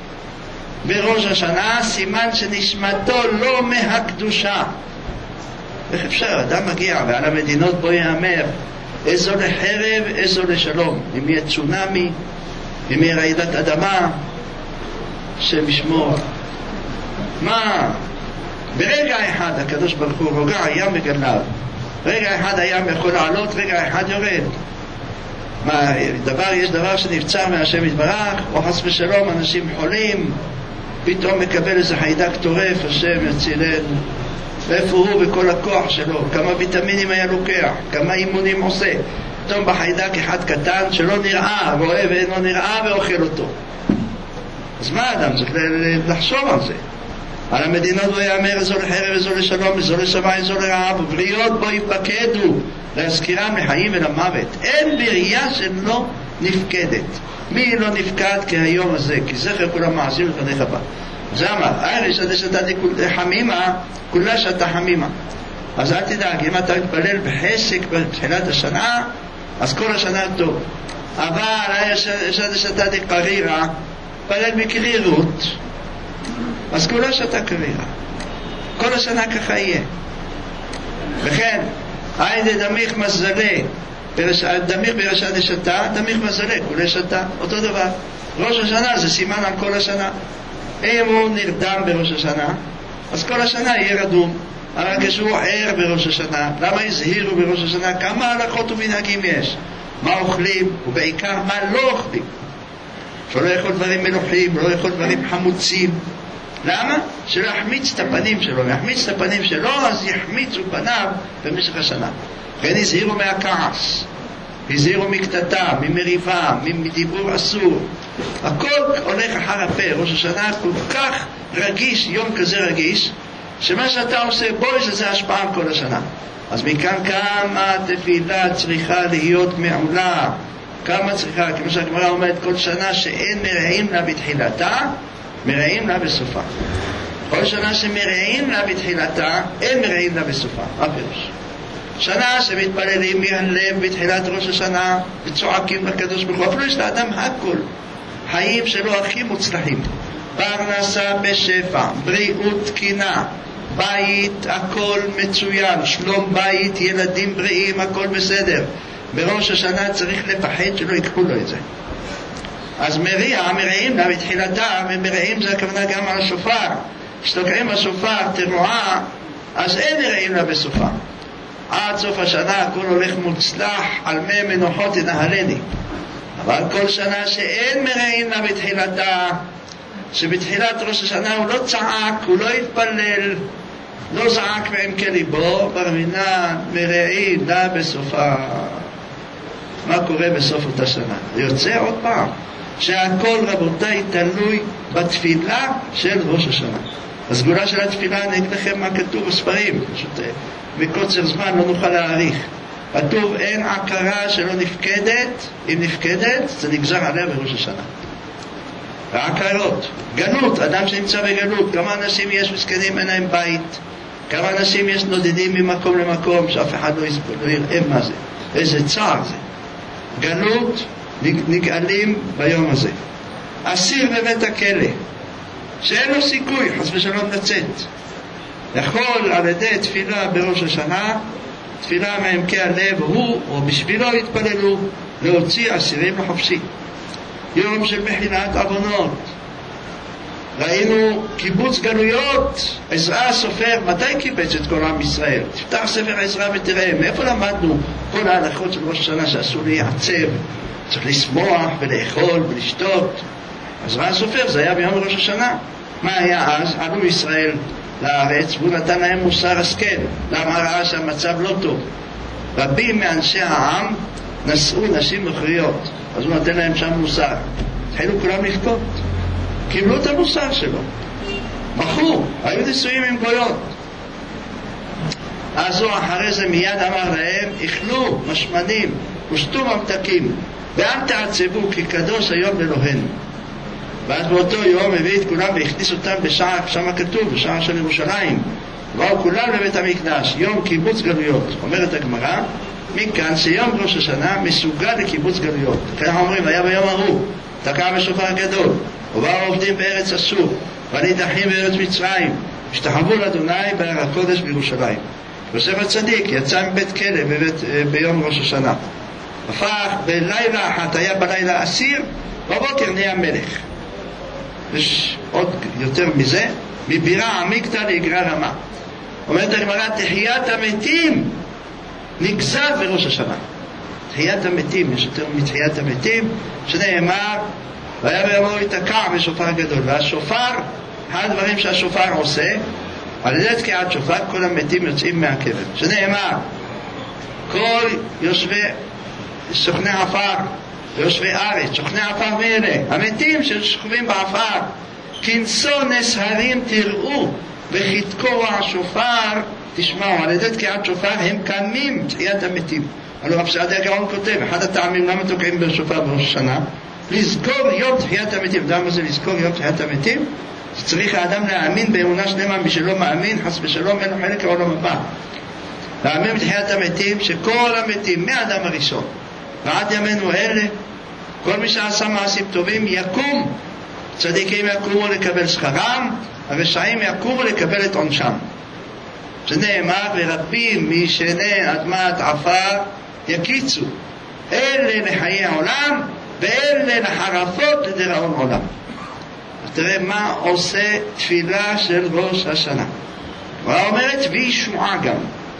A: בראש השנה, סימן שנשמתו לא מהקדושה. איך אפשר? אדם מגיע ועל המדינות בו יאמר איזו לחרב, איזו לשלום. אם יהיה צונמי, אם יהיה רעידת אדמה, השם ישמור. מה? ברגע אחד הקדוש ברוך הוא רוגע הים בגדליו. רגע אחד הים יכול לעלות, רגע אחד יורד. מה, דבר, יש דבר שנבצר מהשם יתברך, או חס ושלום אנשים חולים, פתאום מקבל איזה חיידק טורף, השם יצילנו. ואיפה הוא וכל הכוח שלו, כמה ויטמינים היה לוקח, כמה אימונים עושה. פתאום בחיידק אחד קטן שלא נראה, רואה ואינו נראה ואוכל אותו. אז מה אדם צריך לחשוב על זה? על המדינות בו יאמר איזו לחרב, איזו לשלום, איזו לשמיים, איזו לרעב, ובריות בו יפקדו להזכירם לחיים ולמוות. אין בריאה שלא נפקדת. מי לא נפקד כהיום הזה? כי זכר כולם מעשים לפניך בה. זה אמר, ארש עד שתה חמימה, כולה שתה חמימה. אז אל תדאג, אם אתה מתפלל בחשק בתחילת השנה, אז כל השנה טוב. אבל ארש עד שתה קרירה, פלל בקרירות, אז כולה שתה קרירה. כל השנה ככה יהיה. וכן, היידה דמיך מזלה, דמיך ברשע דשתה, דמיך מזלה, כולה שתה, אותו דבר. ראש השנה זה סימן על כל השנה. אם הוא נרדם בראש השנה, אז כל השנה יהיה רדום. אבל כשהוא ער בראש השנה, למה הזהירו בראש השנה? כמה הלכות ומנהגים יש? מה אוכלים, ובעיקר מה לא אוכלים. שלא יכול דברים מלוכים, לא יכול דברים חמוצים. למה? שלא יחמיץ את הפנים שלו. יחמיץ את הפנים שלו, אז יחמיצו פניו במשך השנה. כן, הזהירו מהכעס, הזהירו מקטטה, ממריבה, מדיבור אסור. הכל הולך אחר הפה. ראש השנה כל כך רגיש, יום כזה רגיש, שמה שאתה עושה בו יש לזה השפעה על כל השנה. אז מכאן כמה תפילה צריכה להיות מעולה, כמה צריכה, כמו שהגמרא אומרת, כל שנה שאין מרעים לה בתחילתה, מרעים לה בסופה. כל שנה שמרעים לה בתחילתה, אין מרעים לה בסופה. מה פירוש? שנה שמתפללים מהלב בתחילת ראש השנה וצועקים לקדוש ברוך הוא, אפילו יש לאדם הכל, חיים שלו הכי מוצלחים, פרנסה בשפע, בריאות תקינה, בית הכל מצוין, שלום בית, ילדים בריאים, הכל בסדר. בראש השנה צריך לפחד שלא יקחו לו את זה. אז מריע, מריעים לה בתחילתה, ומריעים זה הכוונה גם על השופר. כשתוקעים בשופר תרועה, אז אין מריעים לה בסופה. עד סוף השנה הכל הולך מוצלח, על מי מנוחות ינהלני. אבל כל שנה שאין מרעים לה בתחילתה, שבתחילת ראש השנה הוא לא צעק, הוא לא התפלל, לא זעק מעמקי ליבו, ברמינה מרעים לה בסופה. מה קורה בסוף אותה שנה? יוצא עוד פעם שהכל רבותיי תלוי בתפילה של ראש השנה. הסגולה של התפילה, אני אגיד לכם מה כתוב בספרים, פשוט בקוצר זמן לא נוכל להעריך. כתוב אין עקרה שלא נפקדת, אם נפקדת זה נגזר עליה בראש השנה. העקרות, גלות, אדם שנמצא בגלות, כמה אנשים יש מסכנים אין להם בית, כמה אנשים יש נודדים ממקום למקום שאף אחד לא יראה מה זה, איזה צער זה. גלות נגאלים ביום הזה. אסיר בבית הכלא שאין לו סיכוי חס ושלום לצאת, יכול על ידי תפילה בראש השנה, תפילה מעמקי הלב, הוא או בשבילו יתפללו להוציא אסירים לחופשי. יום של מחילת עוונות, ראינו קיבוץ גלויות. עזרא הסופר מתי קיבץ את כל עם ישראל? תפתח ספר עזרא ותראה מאיפה למדנו כל ההלכות של ראש השנה שאסור להיעצב, צריך לשמוח ולאכול ולשתות. עזרא הסופר זה היה ביום ראש השנה. מה היה אז? עלו ישראל לארץ, והוא נתן להם מוסר השכל. למה ראה שהמצב לא טוב? רבים מאנשי העם נשאו נשים נוכריות, אז הוא נתן להם שם מוסר. התחילו כולם לבכות, קיבלו את המוסר שלו, בחרו, היו נישואים עם גויות. אז הוא אחרי זה מיד אמר להם, אכלו משמנים ושתו ממתקים ואל תעצבו, כי קדוש היום לאלוהינו. ואז באותו יום הביא את כולם והכניס אותם בשער, שם כתוב, בשער של ירושלים, באו כולם לבית המקדש, יום קיבוץ גלויות. אומרת הגמרא מכאן שיום ראש השנה מסוגל לקיבוץ גלויות. כאן אומרים, היה ביום ההוא תקע בשופר גדול, ובאו עובדים בארץ אסור והנידחים בארץ מצרים, השתחוו לאדוני בהר הקודש בירושלים. יוסף הצדיק יצא מבית כלא בבית, ביום ראש השנה, הפך בלילה אחת, היה בלילה אסיר, בבוקר נהיה מלך. יש עוד יותר מזה, מבירה עמיקתא לאגרה רמה. אומרת הגמרא, תחיית המתים נגזל בראש השנה. תחיית המתים, יש יותר מתחיית המתים, שנאמר, והיה ביום ההוא ייתקע בשופר גדול. והשופר, אחד הדברים שהשופר עושה, על ידי תקיעת שופר כל המתים יוצאים מהקבר, שנאמר כל יושבי סוכני עפר ויושבי ארץ, סוכני עפר מאלה, המתים ששוכבים בעפר, כנסו נס הרים תראו וחתקוע השופר תשמעו. על ידי תקיעת שופר הם קמים, תחיית המתים. הלוא רב סעדיה גאון כותב, אחד הטעמים למה תוקעים בשופר בראש השנה, לזכור יום תחיית המתים. למה זה לזכור יום תחיית המתים? צריך האדם להאמין באמונה שלמה, מי שלא מאמין חס ושלום אין לו חלק לעולם הבא. להאמין בתחיית המתים, שכל המתים מהאדם הראשון ועד ימינו אלה, כל מי שעשה מעשים טובים יקום, צדיקים יקומו לקבל שכרם, הרשעים יקומו לקבל את עונשם. שנאמר, ורבים משני אדמת עפר יקיצו, אלה לחיי העולם ואלה לחרפות לדיראון עולם. תראה מה עושה תפילה של ראש השנה. והיא אומרת וישועה גם.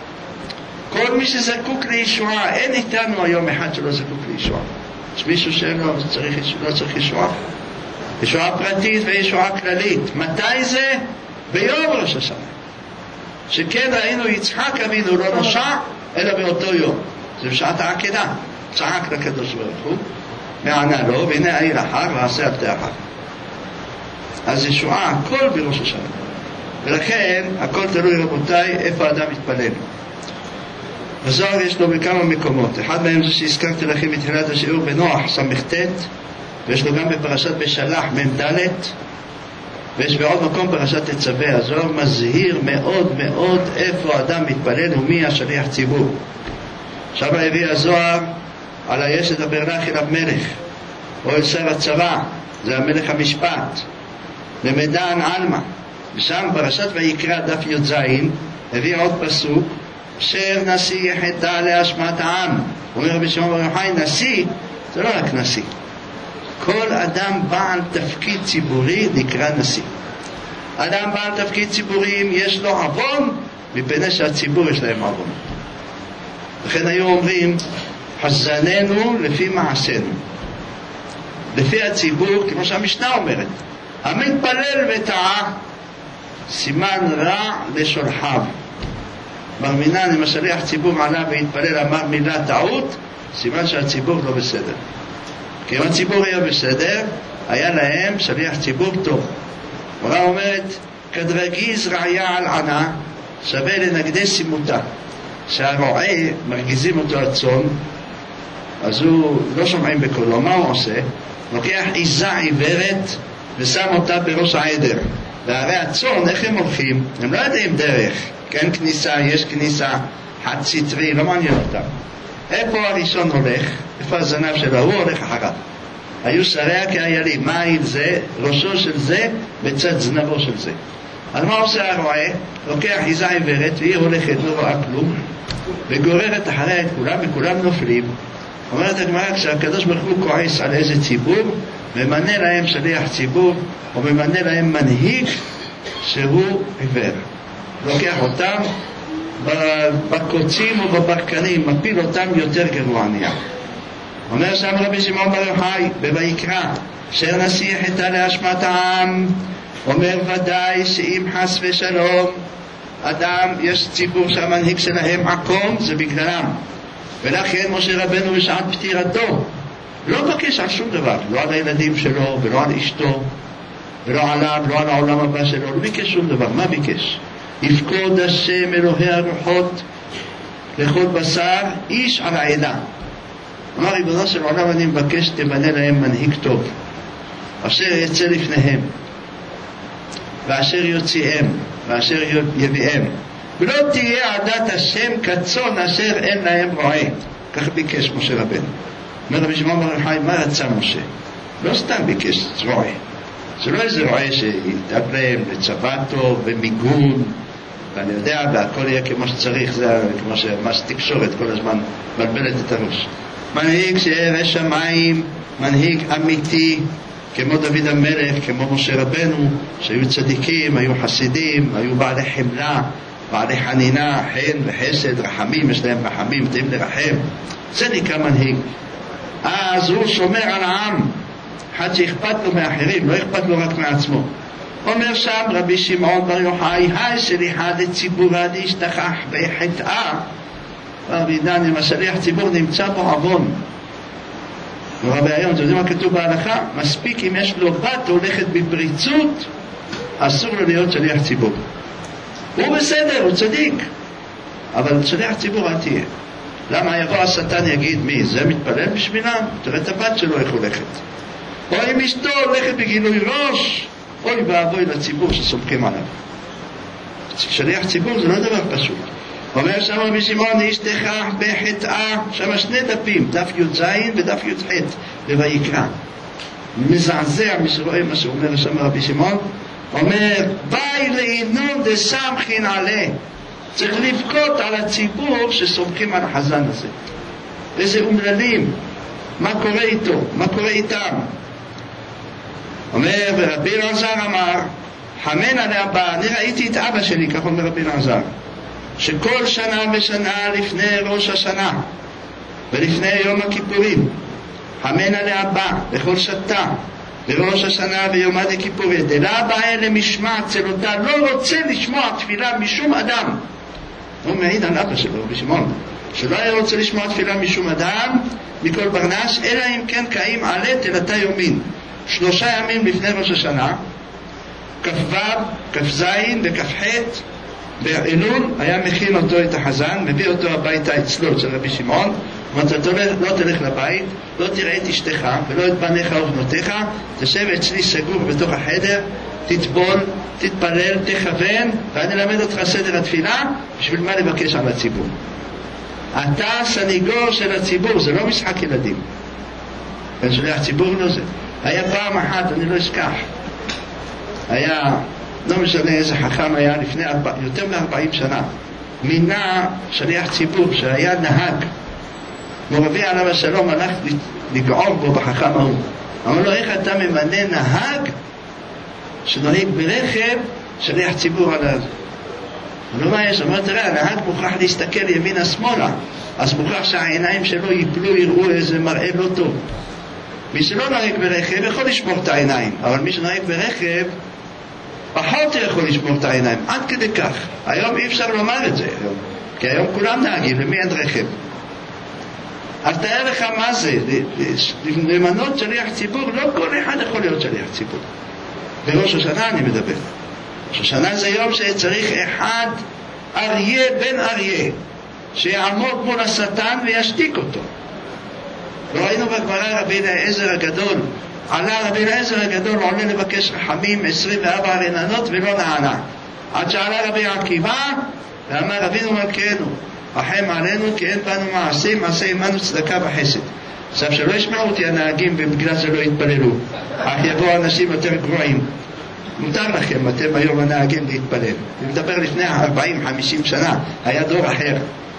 A: כל מי שזקוק לישועה, אין איתנו היום אחד שלא זקוק לישועה. יש מישהו שלא צריך, לא צריך ישועה. ישועה פרטית וישועה כללית. מתי זה? ביום ראש השנה. שכן ראינו יצחק אבינו לא נושע אלא באותו יום. זה בשעת העקדה. צעק לקדוש ברוך הוא וענה לו, והנה העיר החג ועשה על תאחר. אז ישועה, הכל בראש השנה. ולכן, הכל תלוי רבותיי, איפה האדם מתפלל. בזוהר יש לו בכמה מקומות. אחד מהם זה שהזכרתי לכם מתחילת השיעור בנוח, סמכתת, ויש לו גם בפרשת בשלח, מ"ד, ויש בעוד מקום פרשת תצווה. הזוהר מזהיר מאוד מאוד איפה האדם מתפלל ומי השליח ציבור. עכשיו הביא הזוהר על הישת הברנח אל המלך, או אל שר הצבא, זה המלך המשפט. למדן אלמה, ושם פרשת ויקרא דף י"ז הביא עוד פסוק, אשר נשיא יחטא להשמעת העם. אומר רבי שמעון בר יוחאי, נשיא זה לא רק נשיא, כל אדם בעל תפקיד ציבורי נקרא נשיא. אדם בעל תפקיד ציבורי אם יש לו עוון, מפני שהציבור יש להם עוון. לכן היו אומרים חזננו לפי מעשינו, לפי הציבור, כמו שהמשנה אומרת, המתפלל וטעה סימן רע לשולחיו. ברמינן אם השליח ציבור עלה והתפלל אמר מילה טעות, סימן שהציבור לא בסדר. כי אם הציבור היה בסדר, היה להם שליח ציבור טוב. מורה אומרת, כדרגיז רעיה על ענה שווה לנגדי סימותה. שהרועה מרגיזים אותו הצאן, אז הוא לא שומעים בקולו. מה הוא עושה? לוקח עיזה עיוורת ושם אותה בראש העדר. והרי הצאן, איך הם הולכים? הם לא יודעים דרך. כן כניסה, יש כניסה, חד סטרי, לא מעניין אותם. איפה הראשון הולך? איפה הזנב שלו? הוא הולך אחריו. היו שריה כאיילים. מה עם זה? ראשו של זה בצד זנבו של זה. אז מה עושה הרועה? לוקח עיזה עיוורת והיא הולכת, לא רואה כלום, וגוררת אחריה את כולם וכולם נופלים. אומרת הגמרא, כשהקדוש ברוך הוא כועס על איזה ציבור, ממנה להם שליח ציבור או ממנה להם מנהיג שהוא עיוור, לוקח אותם בקוצים או בברקנים, מפיל אותם יותר גרוע נהיה. אומר שם רבי שמעון בר יוחאי בויקרא, אשר נשיא יחטא להשמעת העם, אומר ודאי שאם חס ושלום אדם, יש ציבור שהמנהיג שלהם עקום, זה בגללם. ולכן משה רבנו בשעת פטירתו לא בקש על שום דבר, לא על הילדים שלו ולא על אשתו ולא עליו, לא על העולם הבא שלו, לא ביקש שום דבר. מה ביקש? יפקוד השם אלוהי הרוחות לכל בשר איש על העדה. אמר ריבונו של עולם, אני מבקש תמנה להם מנהיג טוב אשר יצא לפניהם ואשר יוציאם ואשר יביאם, ולא תהיה עדת השם כצאן אשר אין להם רועה. כך ביקש משה רבנו. אומר רבי שמעון בר יוחאי, מה רצה משה? לא סתם ביקש רועה, זה לא איזה רועה שידאג להם לצבא טוב ומיגון ואני יודע והכל יהיה כמו שצריך. זה כמו שמס תקשורת כל הזמן מבלבלת את הראש. מנהיג שירא שמיים, מנהיג אמיתי כמו דוד המלך, כמו משה רבנו, שהיו צדיקים, היו חסידים, היו בעלי חמלה, בעלי חנינה, חן וחסד, רחמים, יש להם רחמים, תאים לרחם. זה נקרא מנהיג. אז הוא שומר על העם, אחד שאכפת לו מאחרים, לא אכפת לו רק מעצמו. אומר שם רבי שמעון בר יוחאי, היי שליחה לציבורה להשתכח בחטאה. רבי דן, אם השליח ציבור נמצא בו עוון, ורבי היום, אתם יודעים מה כתוב בהלכה? מספיק אם יש לו בת הולכת בפריצות, אסור לו להיות שליח ציבור. הוא בסדר, הוא צדיק, אבל שליח ציבור אל תהיה. למה? יבוא השטן יגיד, מי? זה מתפלל בשבילם? תראה את הבת שלו איך הולכת. או אם אשתו הולכת בגילוי ראש, אוי ואבוי לציבור שסומכים עליו. שליח ציבור זה לא דבר פשוט. אומר שם רבי שמעון, השתכח בחטאה, שם שני דפים, דף י"ז ודף י"ח בויקרא. מזעזע מי שרואה מה שאומר שם רבי שמעון. אומר, ביי לעינון דסמכין עלה. צריך לבכות על הציבור שסומכים על החזן הזה. איזה אומללים, מה קורה איתו, מה קורה איתם. אומר, ורבי אלעזר אמר, חמן עלי אבא, אני ראיתי את אבא שלי, כך אומר רבי אלעזר, שכל שנה ושנה לפני ראש השנה ולפני יום הכיפורים חמן עלי אבא לכל שתה בראש השנה ויום הכיפורים דלה באה למשמע צלותה, לא רוצה לשמוע תפילה משום אדם. הוא מעיד על אבא שלו רבי שמעון שלא היה רוצה לשמוע תפילה משום אדם מכל ברנש, אלא אם כן קיים עלה תלתה יומין, שלושה ימים לפני ראש השנה, כ"ו, כ"ז וכ"ח באלול, היה מכין אותו את החזן, מביא אותו הביתה אצלו, אצל רבי שמעון. אמרת, לא תלך לבית, לא תראה את אשתך ולא את בניך ובנותיך, תשב אצלי סגור בתוך החדר, תטבול, תתפלל, תכוון, ואני אלמד אותך סדר התפילה. בשביל מה לבקש על הציבור? אתה סניגור של הציבור, זה לא משחק ילדים. בן שליח ציבור לא זה. היה פעם אחת, אני לא אשכח, היה, לא משנה איזה חכם היה, לפני ארבע, יותר מ-ארבעים שנה, מינה שליח ציבור שהיה נהג, מורבי עליו השלום הלך לגעור בו בחכם ההוא. אמר לו, איך אתה ממנה נהג שנוהג ברכב שליח ציבור עליו? אמר לו, מה יש? אמר, תראה, הנהג מוכרח להסתכל ימינה שמאלה, אז מוכרח שהעיניים שלו ייפלו, יראו איזה מראה לא טוב. מי שלא נוהג ברכב יכול לשמור את העיניים, אבל מי שנוהג ברכב פחות יכול לשמור את העיניים, עד כדי כך. היום אי אפשר לומר את זה, כי היום כולם נהגים, למי אין רכב. אז תאר לך מה זה, למנות שליח ציבור, לא כל אחד יכול להיות שליח ציבור. בראש השנה אני מדבר. ראש השנה זה יום שצריך אחד אריה בן אריה, שיעמוד מול השטן וישתיק אותו. ראינו בגמרא רבי אליעזר הגדול, עלה רבי אליעזר הגדול, עולה לבקש רחמים עשרים וארבע רננות ולא נענה. עד שעלה רבי עקיבא ואמר, רבינו מלכנו, רחם עלינו כי אין בנו מעשים, מעשה עמנו צדקה וחסד. עכשיו שלא ישמעו אותי הנהגים ובגלל זה לא יתפללו, אך יבואו אנשים יותר גרועים. מותר לכם, אתם היום הנהגים להתפלל. אני מדבר לפני ארבעים חמישים שנה, היה דור אחר.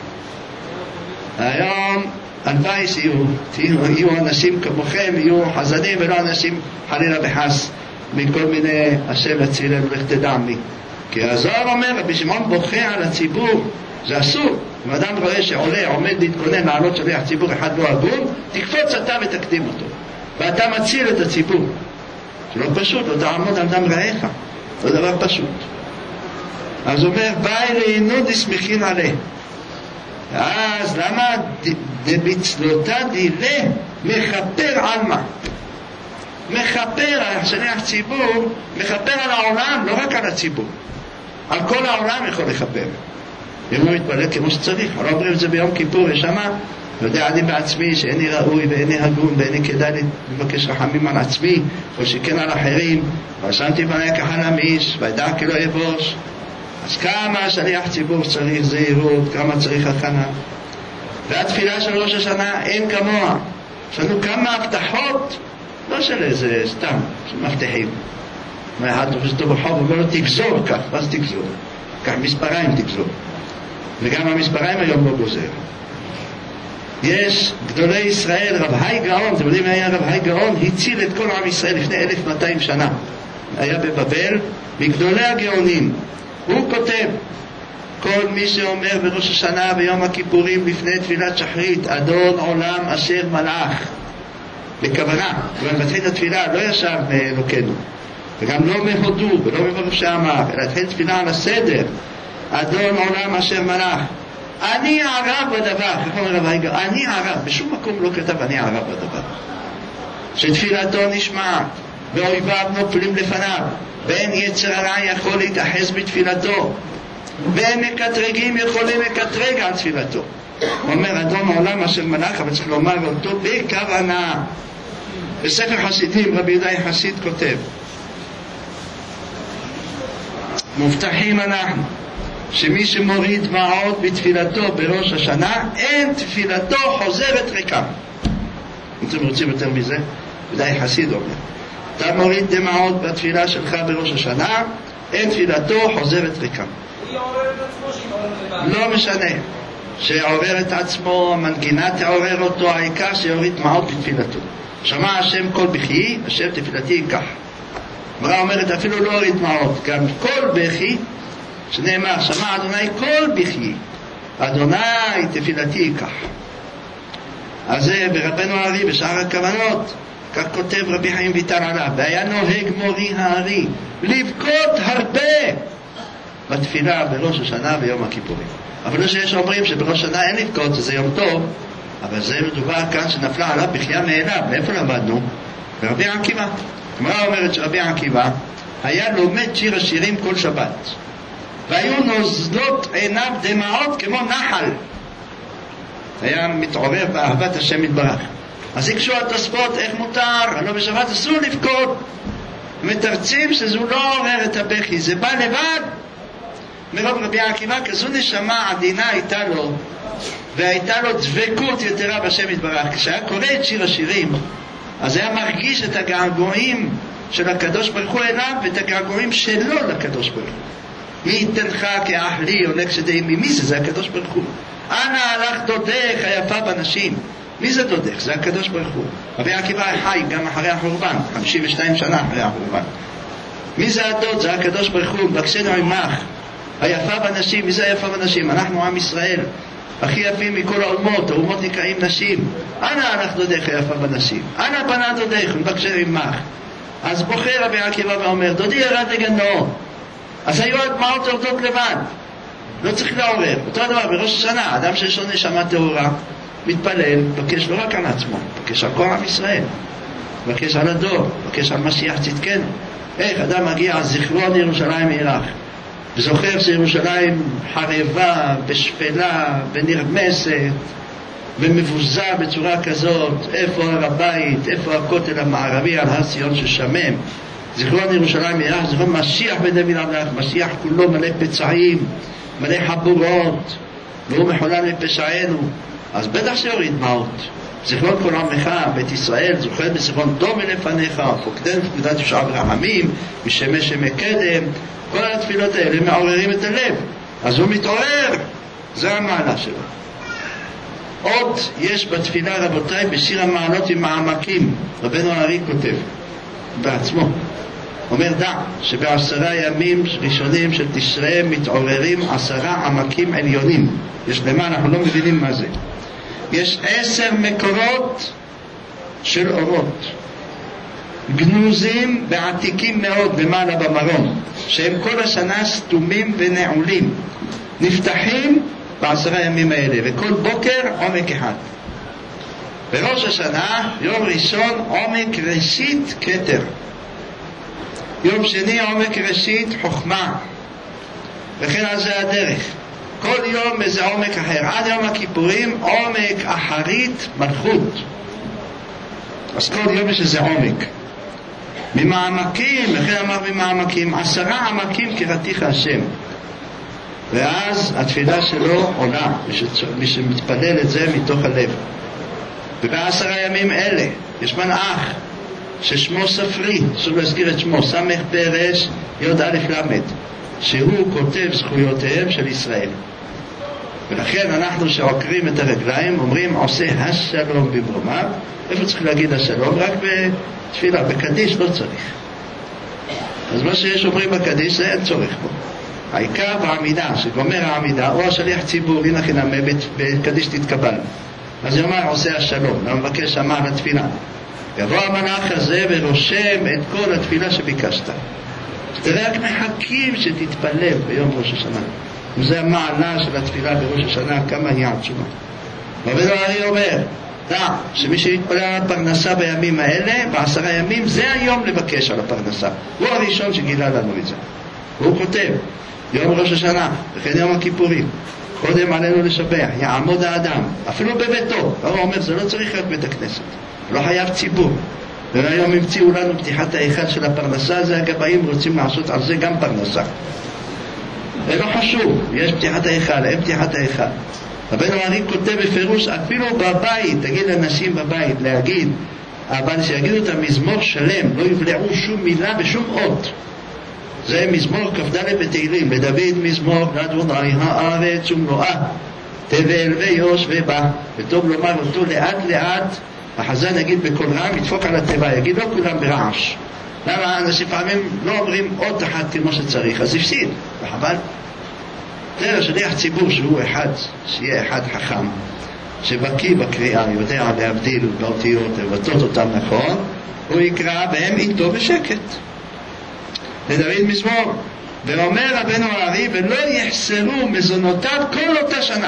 A: היום הלוואי שיהיו, יהיו אנשים כמוכם, יהיו חזנים ולא אנשים חלילה וחס מכל מיני השם הצילנו לך תדע מי. כי הזוהר אומר, רבי שמעון בוכה על הציבור, זה אסור. אם אדם רואה שעולה, עומד להתכונן לעלות שליח ציבור אחד לא הגון, תקפוץ אתה ותקדים אותו ואתה מציל את הציבור. זה לא פשוט, לא תעמוד על דם רעיך. זה דבר פשוט. אז הוא אומר, באי לעינו דסמכין עליה. אז למה דבצלותה דילה מכפר על מה? מכפר, שליח ציבור, מכפר על העולם, לא רק על הציבור. על כל העולם יכול לכפר. אם הוא מתפלל כמו שצריך, לא אומרים את זה ביום כיפור, ושמה, יודע אני בעצמי שאיני ראוי ואיני הגון ואיני כדאי לבקש רחמים על עצמי, או שכן על אחרים, ורשמתי בניה כחלמיש, וידע כי לא יבוש. אז כמה שליח ציבור צריך זהירות, כמה צריך הכנה. והתפילה של ראש השנה אין כמוה. יש לנו כמה הבטחות, לא של איזה סתם, של מבטחים. אחד תופס אותו בחוב, אומר לו תגזור כך, אז תגזור. כך מספריים תגזור. וגם המספריים היום לא גוזר. יש גדולי ישראל, רב היי גאון, אתם יודעים מה היה רב היי גאון? הציל את כל עם ישראל לפני אלף ומאתיים שנה. היה בבבל, מגדולי הגאונים. הוא כותב, כל מי שאומר בראש השנה ביום הכיפורים לפני תפילת שחרית, אדון עולם אשר מלאך, בכוונה, כבר מתחיל התפילה, לא ישב מאלוקנו, וגם לא מהודו, ולא מברוך שאמר, אלא התחיל תפילה על הסדר, אדון עולם אשר מלאך, אני ערב בדבר, כך אומר רב היגר, אני ערב, בשום מקום לא כתב אני ערב בדבר, שתפילתו נשמעת, ואויביו נופלים לפניו, ואין יצר הרע יכול להתאחז בתפילתו, ואין מקטרגים יכולים לקטרג על תפילתו. הוא אומר, אדון העולם אשר מלאך, אבל צריך לומר אותו בכוונה. בספר חסידים, רבי יהודה חסיד כותב, מובטחים אנחנו, שמי שמוריד דמעות בתפילתו בראש השנה, אין תפילתו חוזרת ריקה. אתם רוצים יותר מזה? יהודה חסיד אומר, אתה מוריד דמעות בתפילה שלך בראש השנה, אין תפילתו חוזרת ריקה. היא עורר את עצמו שהיא עורר לבד. לא משנה. שעורר את עצמו, המנגינה תעורר אותו, העיקר שיוריד דמעות בתפילתו. שמע השם כל בכי, השם תפילתי ייקח. אמרה אומרת, אפילו לא הוריד דמעות, גם כל בכי, שנאמר, שמע אדוני כל בכי, אדוני תפילתי ייקח. אז זה ברבנו הארי, בשאר הכוונות, כך כותב רבי חיים ויטל עליו, והיה נוהג מורי הארי לבכות הרבה בתפילה בראש השנה ויום הכיפורים. אבל לא שיש אומרים שבראש השנה אין לבכות, זה יום טוב, אבל זה מדובר כאן שנפלה עליו בחייה מאליו. מאיפה למדנו? ברבי עקיבא. הגמרא אומרת שרבי עקיבא היה לומד שיר השירים כל שבת, והיו נוזלות עיניו דמעות כמו נחל, היה מתעורר באהבת השם יתברך. אז יקשו התוספות איך מותר, הלא בשבת אסור לבכות, מתרצים שזו לא עורר את הבכי, זה בא לבד מרוב רבי עקיבא. כזו נשמה עדינה הייתה לו, והייתה לו דבקות יתרה בשם יתברך. כשהיה קורא את שיר השירים, אז היה מרגיש את הגעגועים של הקדוש ברוך הוא אליו, ואת הגעגועים שלו לקדוש ברוך הוא. מי יתנך כאח לי יונק שדי מי, מי זה? זה הקדוש ברוך הוא. אנה הלך דודך היפה בנשים. מי זה דודך? זה הקדוש ברוך הוא. רבי עקיבא חי גם אחרי החורבן, חמישים ושתיים שנה אחרי החורבן. מי זה הדוד? זה הקדוש ברוך הוא. בקשנו עמך היפה בנשים. מי זה היפה בנשים? אנחנו עם ישראל, הכי יפים מכל האומות, האומות נקראים נשים. אנה הלך דודך היפה בנשים, אנה פנה דודך ובקשנו עמך. אז בוחר רבי עקיבא ואומר, דודי ירד לגנו. אז היו הדמעות יורדות לבד, לא צריך לעורר. אותו דבר בראש השנה, אדם שיש לו נשמה טהורה מתפלל, בקש לא רק על עצמו, בקש על כל עם ישראל, בקש על הדור, בקש על משיח צדקנו. איך אדם מגיע זיכרון ירושלים ירח, וזוכר שירושלים חרבה בשפלה ונרמסת ומבוזה בצורה כזאת, איפה הר הבית, איפה הכותל המערבי על הר ציון ששמם. זיכרון ירושלים ירח, זיכרון משיח בדוד המלך, משיח כולו מלא פצעים, מלא חבורות, והוא מחולל לפשענו. אז בטח שיוריד דמעות. זיכרון כל עמך, בית ישראל, זוכר בזיכרון דום מלפניך, פוקדן פקודת ישועה ורחמים, משמש שמקדם. כל התפילות האלה מעוררים את הלב, אז הוא מתעורר. זה המעלה שלו. עוד יש בתפילה, רבותיי, בשיר המעלות עם העמקים, רבנו הארי כותב בעצמו, אומר דע שבעשרה ימים ראשונים של תשרי מתעוררים עשרה עמקים עליונים. יש למה, אנחנו לא מבינים מה זה. יש עשר מקורות של אורות, גנוזים ועתיקים מאוד למעלה במרום, שהם כל השנה סתומים ונעולים, נפתחים בעשרה ימים האלה, וכל בוקר עומק אחד. בראש השנה, יום ראשון, עומק ראשית כתר, יום שני עומק ראשית חוכמה, וכן על זה הדרך. כל יום איזה עומק אחר. עד יום הכיפורים עומק אחרית מלכות. אז כל יום יש איזה עומק. ממעמקים, וכן אמר ממעמקים, עשרה עמקים קראתיך השם. ואז התפילה שלו עולה, מי שמתפלל את זה מתוך הלב. ובעשרה ימים אלה יש מנאך ששמו ספרי, אסור להזכיר את שמו, סמך פרש יוד א' למד, שהוא כותב זכויותיהם של ישראל. ולכן אנחנו שעוקרים את הרגליים אומרים עושה השלום בברומיו. איפה צריך להגיד השלום? רק בתפילה, בקדיש לא צריך. אז מה שיש אומרים בקדיש זה אין צורך בו. העיקר בעמידה, שגומר העמידה או השליח ציבור, הנה חינמי בקדיש תתקבל, אז יאמר עושה השלום, למבקש שמע לתפילה. יבוא המלאך הזה ורושם את כל התפילה שביקשת. רק מחכים שתתפלל ביום ראש השנה. וזה המעלה של התפילה בראש השנה, כמה היא עצומה. רבנו הארי אומר, דע, שמי שיתפלל על הפרנסה בימים האלה, בעשרה ימים, זה היום לבקש על הפרנסה. הוא הראשון שגילה לנו את זה. והוא כותב, יום ראש השנה, וכן יום הכיפורים, קודם עלינו לשבח, יעמוד האדם, אפילו בביתו. הוא אומר, זה לא צריך להיות בית הכנסת. לא חייב ציבור. והיום המציאו לנו פתיחת ההיכל של הפרנסה, זה הגבאים רוצים לעשות על זה גם פרנסה. זה לא חשוב, יש פתיחת ההיכל, אין פתיחת ההיכל. רבנו הארי כותב בפירוש, אפילו בבית, תגיד לאנשים בבית, להגיד, אבל שיגידו את המזמור שלם, לא יבלעו שום מילה ושום אות. זה מזמור כ"ד בתהילים, לדוד מזמור, לאדוני הארץ ומלואה, תבל ויושבי בה, וטוב לומר אותו לאט לאט, החזן יגיד בקול רם, ידפוק על הטבע, יגיד לא כולם ברעש. למה אנשים פעמים לא אומרים אות אחת כמו שצריך, אז הפסיד, וחבל. תראה שליח ציבור שהוא אחד, שיהיה אחד חכם, שבקיא בקריאה, יודע להבדיל באותיות, לבטאות אותם נכון, הוא יקרא בהם איתו בשקט. לדוד מזמור, ואומר רבנו הארי, ולא יחסרו מזונותיו כל אותה שנה.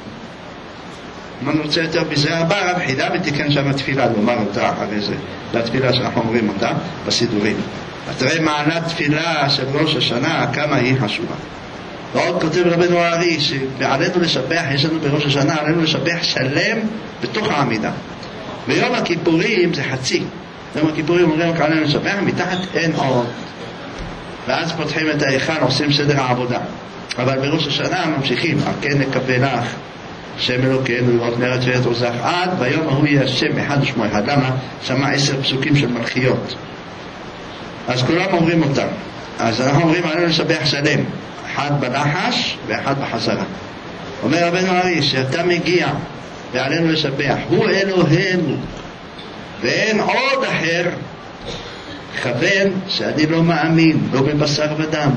A: מה נרצה יותר בזה? הבא רב חידה ותיקן שם התפילה, לומר אותה אחרי זה, לתפילה שאנחנו אומרים אותה בסידורים. תראה מעלת תפילה של ראש השנה, כמה היא חשובה. ועוד כותב רבנו הארי, שעלינו לשבח, יש לנו בראש השנה, עלינו לשבח שלם בתוך העמידה. ביום הכיפורים זה חצי. ביום הכיפורים אומרים רק עלינו לשבח, מתחת אין עוד. ואז פותחים את ההיכל, עושים סדר העבודה. אבל בראש השנה ממשיכים, כן נקבל לך, שם אלוקינו לראות מרד ואת עוזך, עד ביום ההוא יהיה השם אחד ושמו אחד. למה? שמה עשר פסוקים של מלכיות. אז כולם אומרים אותם. אז אנחנו אומרים עלינו לשבח שלם, אחד בלחש ואחד בחזרה. אומר רבנו הארי, שאתה מגיע ועלינו לשבח, הוא אלוהינו ואין עוד אחר, כוון שאני לא מאמין, לא בבשר ודם,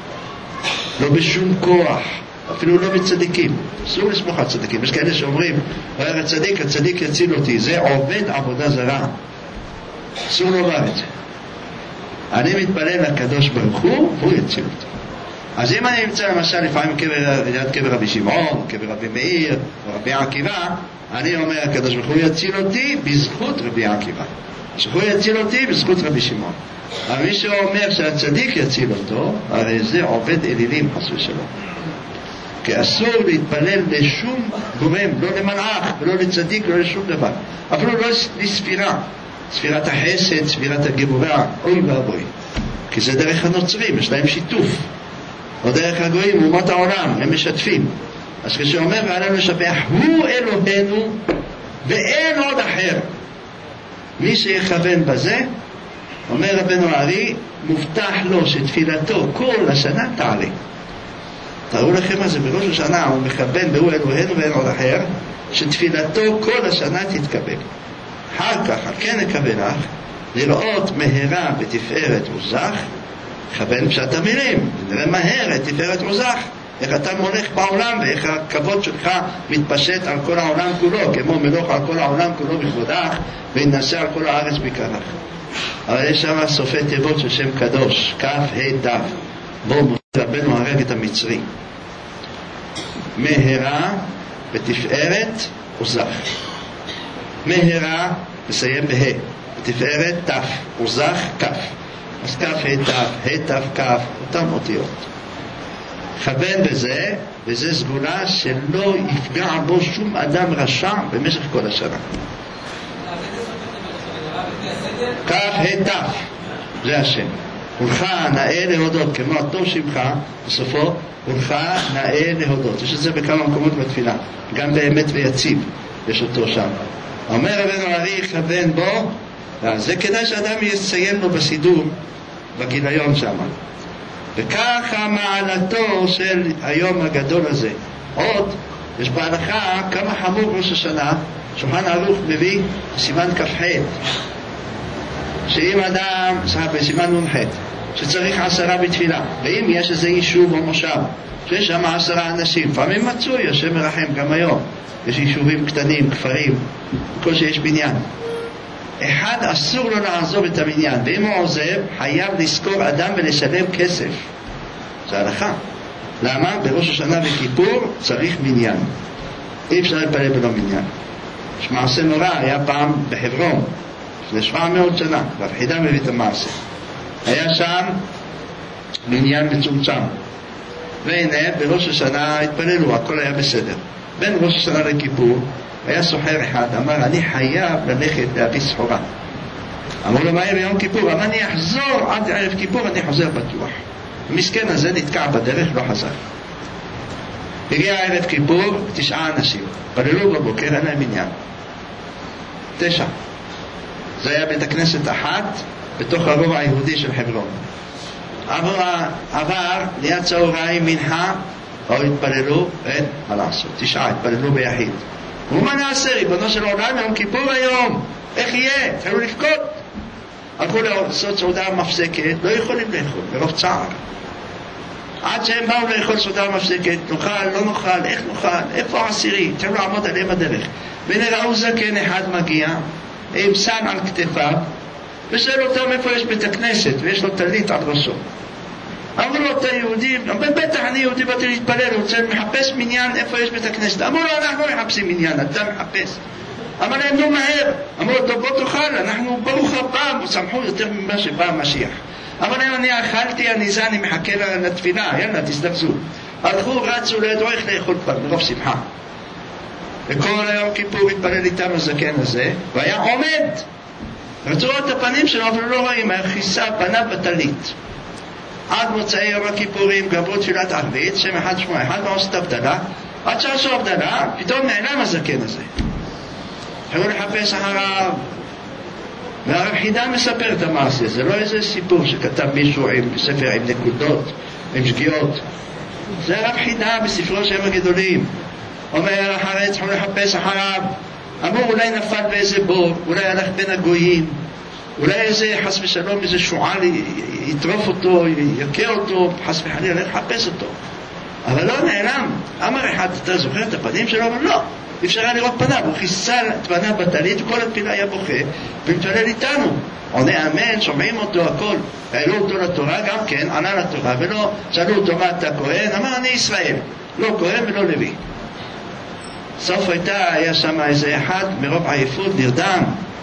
A: לא בשום כוח, אפילו לא בצדיקים. אסור לסמוך על צדיקים. יש כאלה שאומרים, אומר הצדיק, הצדיק יציל אותי, זה עובד עבודה זרה. אסור לומר את זה. אני מתפלל לקדוש ברוך הוא, והוא יציל אותי. אז אם אני אמצא למשל לפעמים ליד קבר רבי שמעון, קבר רבי מאיר, או רבי עקיבא, אני אומר הקדוש ברוך הוא יציל אותי בזכות רבי עקיבא, שהוא יציל אותי בזכות רבי שמעון. אבל מי שאומר שהצדיק יציל אותו, הרי זה עובד אלילים חס ושלום. כי אסור להתפלל לשום גורם, לא למלאך ולא לצדיק, לא לשום דבר, אפילו לא לספירה, ספירת החסד, ספירת הגבורה, אוי ואבוי, כי זה דרך הנוצרים, יש להם שיתוף, או דרך הגויים, אומות העולם, הם משתפים. אז כשאומר ועלינו לשבח, הוא אלוהינו ואין עוד אחר. מי שיכוון בזה, אומר רבנו הארי, מובטח לו שתפילתו כל השנה תעלה. תראו לכם מה זה, בראש השנה הוא מכוון והוא אלוהינו ואין עוד אחר, שתפילתו כל השנה תתקבל. אחר כך, כן נקבל לך, לראות מהרה בתפארת עוזך, כוון פשט המילים, נראה מהר את תפארת עוזך, איך אתה מולך בעולם ואיך הכבוד שלך מתפשט על כל העולם כולו, כמו מלוך על כל העולם כולו בכבודך וינשא על כל הארץ בקרח. אבל יש שם סופי תיבות של שם קדוש, כף ה' ת', בו משה רבנו הרג את המצרי. מהרה בתפארת עוזך. מהרה מסיים בה, בתפארת ת', עוזך כ'. אז כ' ה' ת', ה' ת' כ', אותם אותיות. כוון בזה, וזה סגולה שלא יפגע בו שום אדם רשע במשך כל השנה. כ' ה' ת', זה השם. הולך נאה להודות, כמו הטוב שמך, בסופו, הולך נאה להודות. יש את זה בכמה מקומות בתפילה, גם באמת ויציב, יש אותו שם. אומר רבנו ארי, כוון בו, זה כדאי שאדם יציין לו בסידור, בגיליון שם. וככה מעלתו של היום הגדול הזה. עוד, יש בהלכה כמה חמור ראש השנה, שולחן ערוך מביא סימן כ"ח, שאם אדם, בסימן נ"ח, שצריך עשרה בתפילה, ואם יש איזה יישוב או מושב, שיש שם עשרה אנשים, פעמים מצוי, השם מרחם גם היום, יש יישובים קטנים, כפרים, כל שיש בניין. אחד אסור לו לעזוב את הבניין, ואם הוא עוזב, חייב לזכור אדם ולשלם כסף. זה הלכה. למה? בראש השנה וכיפור צריך מניין. אי אפשר להתפלל בלא מניין. יש מעשה נורא, היה פעם בחברון, לפני שבע מאות שנה, רב חידה מביא את המעשה. היה שם מניין מצומצם. והנה, בראש השנה התפללו, הכל היה בסדר. בין ראש השנה לכיפור, היה סוחר אחד, אמר, אני חייב ללכת להביא סחורה. אמרו לו, מה יהיה ביום כיפור? אמר, אני אחזור עד ערב כיפור, אני חוזר בטוח. המסכן הזה נתקע בדרך, לא חזר. הגיע ערב כיפור, תשעה אנשים. פללו בבוקר, אין להם עניין. תשע. זה היה בית הכנסת אחת, בתוך הרובע היהודי של חברון. עבר, עבר ליד צהריים מנחה, או התפללו, אין מה לעשות. תשעה, התפללו ביחיד. ומה נעשה? ריבונו של עולם, יום כיפור היום, איך יהיה? תחלו לבכות. הלכו לעשות סעודה מפסקת, לא יכולים לאכול, ברוב צער. עד שהם באו לאכול סעודה מפסקת, נאכל, לא נאכל, איך נאכל, איפה העשירי? תחלו לעמוד עליהם בדרך. ונראו זקן אחד מגיע, עם סן על כתפיו, ושאל אותם איפה יש בית הכנסת, ויש לו טלית על ראשו. אמרו לו, אתה יהודי? בטח אני יהודי, באתי להתפלל, רוצה מחפש מניין, איפה יש בית הכנסת? אמרו לו, אנחנו לא מחפשים מניין, אתה מחפש. אמר להם, נו מהר. אמרו לו, טוב, בוא תאכל, אנחנו ברוך הבא, שמחו יותר ממה שבא המשיח. אמר להם, אני אכלתי, אני זה, אני מחכה לתפילה, יאללה, תסתפסו. הלכו, רצו, לא ידעו איך לאכול כבר, ברוב שמחה. וכל היום כיפור התפלל איתם הזקן הזה, והיה עומד. רצו לראות את הפנים שלו, אבל לא רואים, היה כיסה פניו בטלית. עד מוצאי יום הכיפורים גמרו תפילת ערבית, שם אחד שמוע אחד, ועושה את הבדלה. עד שעשו הבדלה, פתאום נעלם הזקן הזה. התחילו לחפש אחריו. והרב חידה מספר את המעשה, זה לא איזה סיפור שכתב מישהו עם ספר עם נקודות, עם שגיאות. זה הרב חידה בספרו שם הגדולים. אומר אחרי צריכים לחפש אחריו. אמרו אולי נפל באיזה בור, אולי הלך בין הגויים, אולי איזה חס ושלום איזה שועל יטרוף אותו, יקה אותו, חס וחלילה לחפש אותו. אבל לא נעלם. אמר אחד, אתה זוכר את הפנים שלו? אבל לא, אי אפשר היה לראות פניו. הוא חיסל את פניו בטלית, וכל התפילה היה בוכה ומתפלל איתנו. עונה אמן, שומעים אותו הכל. העלו אותו לתורה גם כן, ענה לתורה, ולא שאלו אותו מה אתה כהן, אמר אני ישראל, לא כהן ולא לוי. סוף הייתה, היה שם איזה אחד מרוב עייפות נרדם,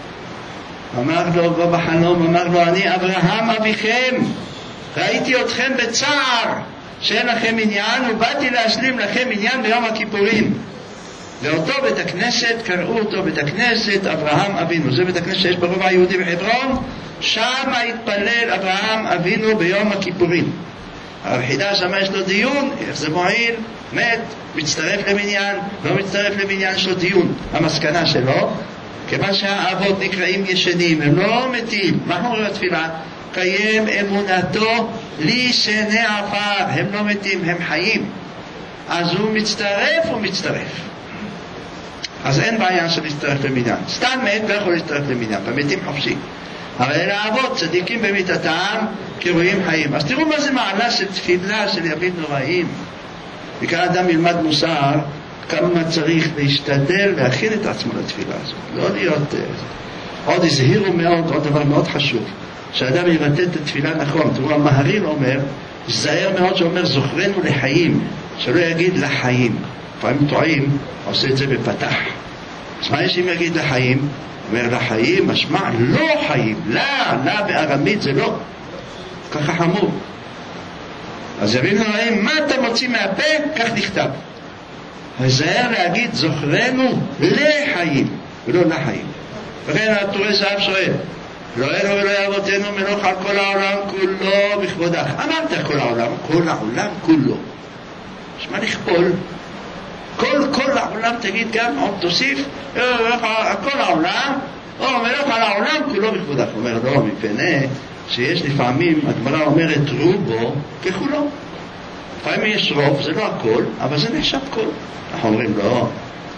A: אמר לו בחלום, אמר לו, אני אברהם אביכם, ראיתי אתכם בצער שאין לכם עניין, ובאתי להשלים לכם עניין ביום הכיפורים. ואותו בית הכנסת, קראו אותו בית הכנסת אברהם אבינו. זה בית הכנסת שיש ברובע היהודי בחברון, שם התפלל אברהם אבינו ביום הכיפורים. הרב חידה שם יש לו דיון, איך זה מועיל, מת, מצטרף למניין, לא מצטרף למניין, יש לו דיון. המסקנה שלו, כיוון שהאבות נקראים ישנים, הם לא מתים. מה אנחנו אומרים בתפילה? קיים אמונתו לי שני עפר, הם לא מתים, הם חיים. אז הוא מצטרף, הוא מצטרף. אז אין בעיה של להצטרף למניין. סתם מת לא יכול להצטרף למניין, במתים חופשי. אבל אלה האבות, צדיקים במיתתם, כרואים חיים. אז תראו מה זה מעלה של תפילה של ימים נוראים. וכאן אדם ילמד מוסר, כמה צריך להשתדל להכין את עצמו לתפילה הזאת. לא להיות... עוד הזהירו מאוד, עוד דבר מאוד חשוב, שאדם יבטא את התפילה נכון. תראו, המהרי"ל אומר, זהר מאוד שאומר זוכרנו לחיים, שלא יגיד לחיים. לפעמים טועים, עושה את זה בפתח. אז מה יש אם יגיד לחיים? אומר לחיים, משמע לא חיים. לא, לא בארמית זה לא. ככה חמור. אז יבינו להם, מה אתה מוציא מהפה? כך נכתב. הזהר להגיד זוכרנו לחיים, ולא לחיים. וכן התורה זהב שואל, לא אלו ולא אבותינו מלוך על כל העולם כולו בכבודך. אמרת כל העולם, כל העולם כולו. שמה לכפול? כל, כל העולם תגיד גם, עוד תוסיף, כל העולם, או מלוך על העולם כולו בכבודך. הוא אומר, לא, מפני שיש לפעמים, הגמרא אומרת רובו ככולו. לפעמים יש רוב, זה לא הכל, אבל זה נחשב כל. אנחנו אומרים, לא.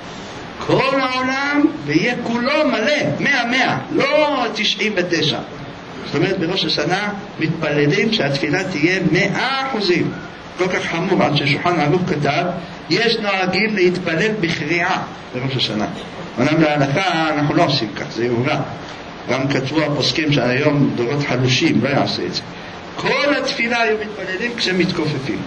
A: כל העולם ויהיה כולו מלא, מאה מאה, לא תשעים ותשע. זאת אומרת, בראש השנה מתפללים שהתפילה תהיה מאה אחוזים. כל כך חמור, עד ששולחן ערוך כתב, יש נוהגים להתפלל בקריאה בראש השנה. אמנם להלכה אנחנו לא עושים כך, זה יורא. גם כתבו הפוסקים שהיום דורות חלושים, לא יעשה את זה. כל התפילה היו מתפללים כשמתכופפים.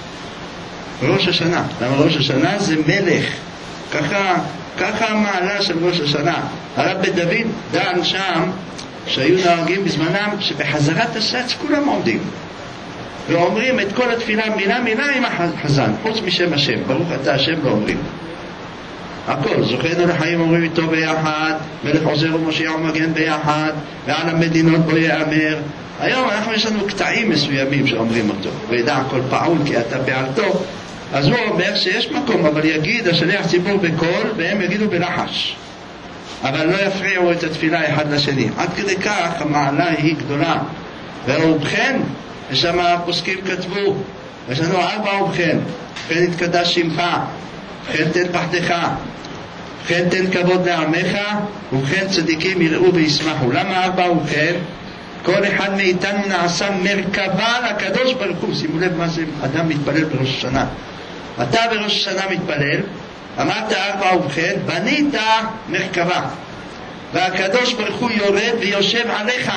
A: בראש השנה. למה ראש השנה זה מלך. ככה, ככה המעלה של ראש השנה. הרב בית דוד דן שם, שהיו נוהגים בזמנם, שבחזרת השץ כולם עומדים. ואומרים את כל התפילה מילה מילה עם החזן, חוץ משם השם. ברוך אתה השם לא אומרים. הכל, זוכרנו לחיים אומרים איתו ביחד, מלך עוזר ומושיע ומגן ביחד, ועל המדינות בו יאמר. היום אנחנו יש לנו קטעים מסוימים שאומרים אותו, וידע כל פעול כי אתה בעלתו. אז הוא אומר שיש מקום, אבל יגיד השליח ציבור בקול, והם יגידו בלחש. אבל לא יפריעו את התפילה אחד לשני. עד כדי כך המעלה היא גדולה. ובכן, יש שם הפוסקים כתבו, יש לנו ארבע ובכן, ובכן יתקדש שמך, ובכן תן פחדך, ובכן תן כבוד לעמך, ובכן צדיקים יראו וישמחו. למה ארבע ובכן? כל אחד מאיתנו נעשה מרכבה לקדוש ברוך הוא. שימו לב מה זה אדם מתפלל בראש השנה. אתה בראש השנה מתפלל, אמרת ארבע ובכן, בנית מרכבה, והקדוש ברוך הוא יורד ויושב עליך.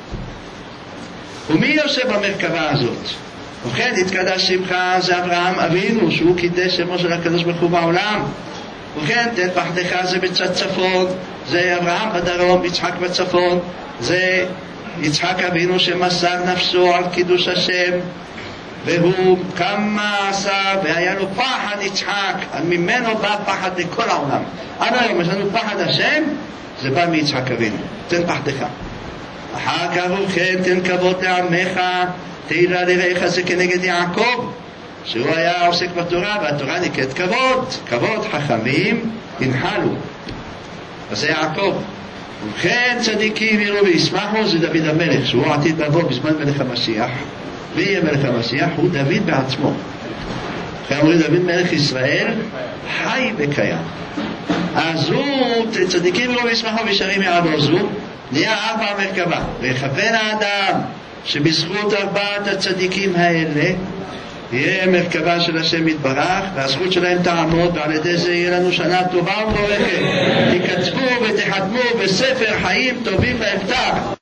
A: ומי יושב במרכבה הזאת? ובכן יתקדש שמך, זה אברהם אבינו, שהוא קידש שמו של הקדוש ברוך הוא בעולם. ובכן תן פחדך, זה בצד צפון, זה אברהם בדרום, יצחק בצפון, זה יצחק אבינו שמסר נפשו על קידוש השם, והוא כמה עשה, והיה לו פחד יצחק, ממנו בא פחד לכל העולם. עד היום יש לנו פחד השם, זה בא מיצחק אבינו. תן פחדך. אחר כך ובכן תן כבוד לעמך, תהילה לרעך, זה כנגד יעקב, שהוא היה עוסק בתורה, והתורה נקראת כבוד. כבוד חכמים ינחלו. אז זה יעקב. ובכן צדיקים יראו וישמחו, זה דוד המלך, שהוא עתיד לבוא בזמן מלך המשיח. מי יהיה מלך המשיח? הוא דוד בעצמו. אחרי אומרים דוד מלך ישראל חי וקיים. אז הוא צדיקים יראו וישמחו וישרים יעדו, זו נהיה ארבע מרכבה. ויכוון האדם שבזכות ארבעת הצדיקים האלה יהיה מרכבה של השם יתברך, והזכות שלהם תעמוד, ועל ידי זה יהיה לנו שנה טובה ומבורכת. תכתבו ותחתמו בספר חיים טובים ואבטח.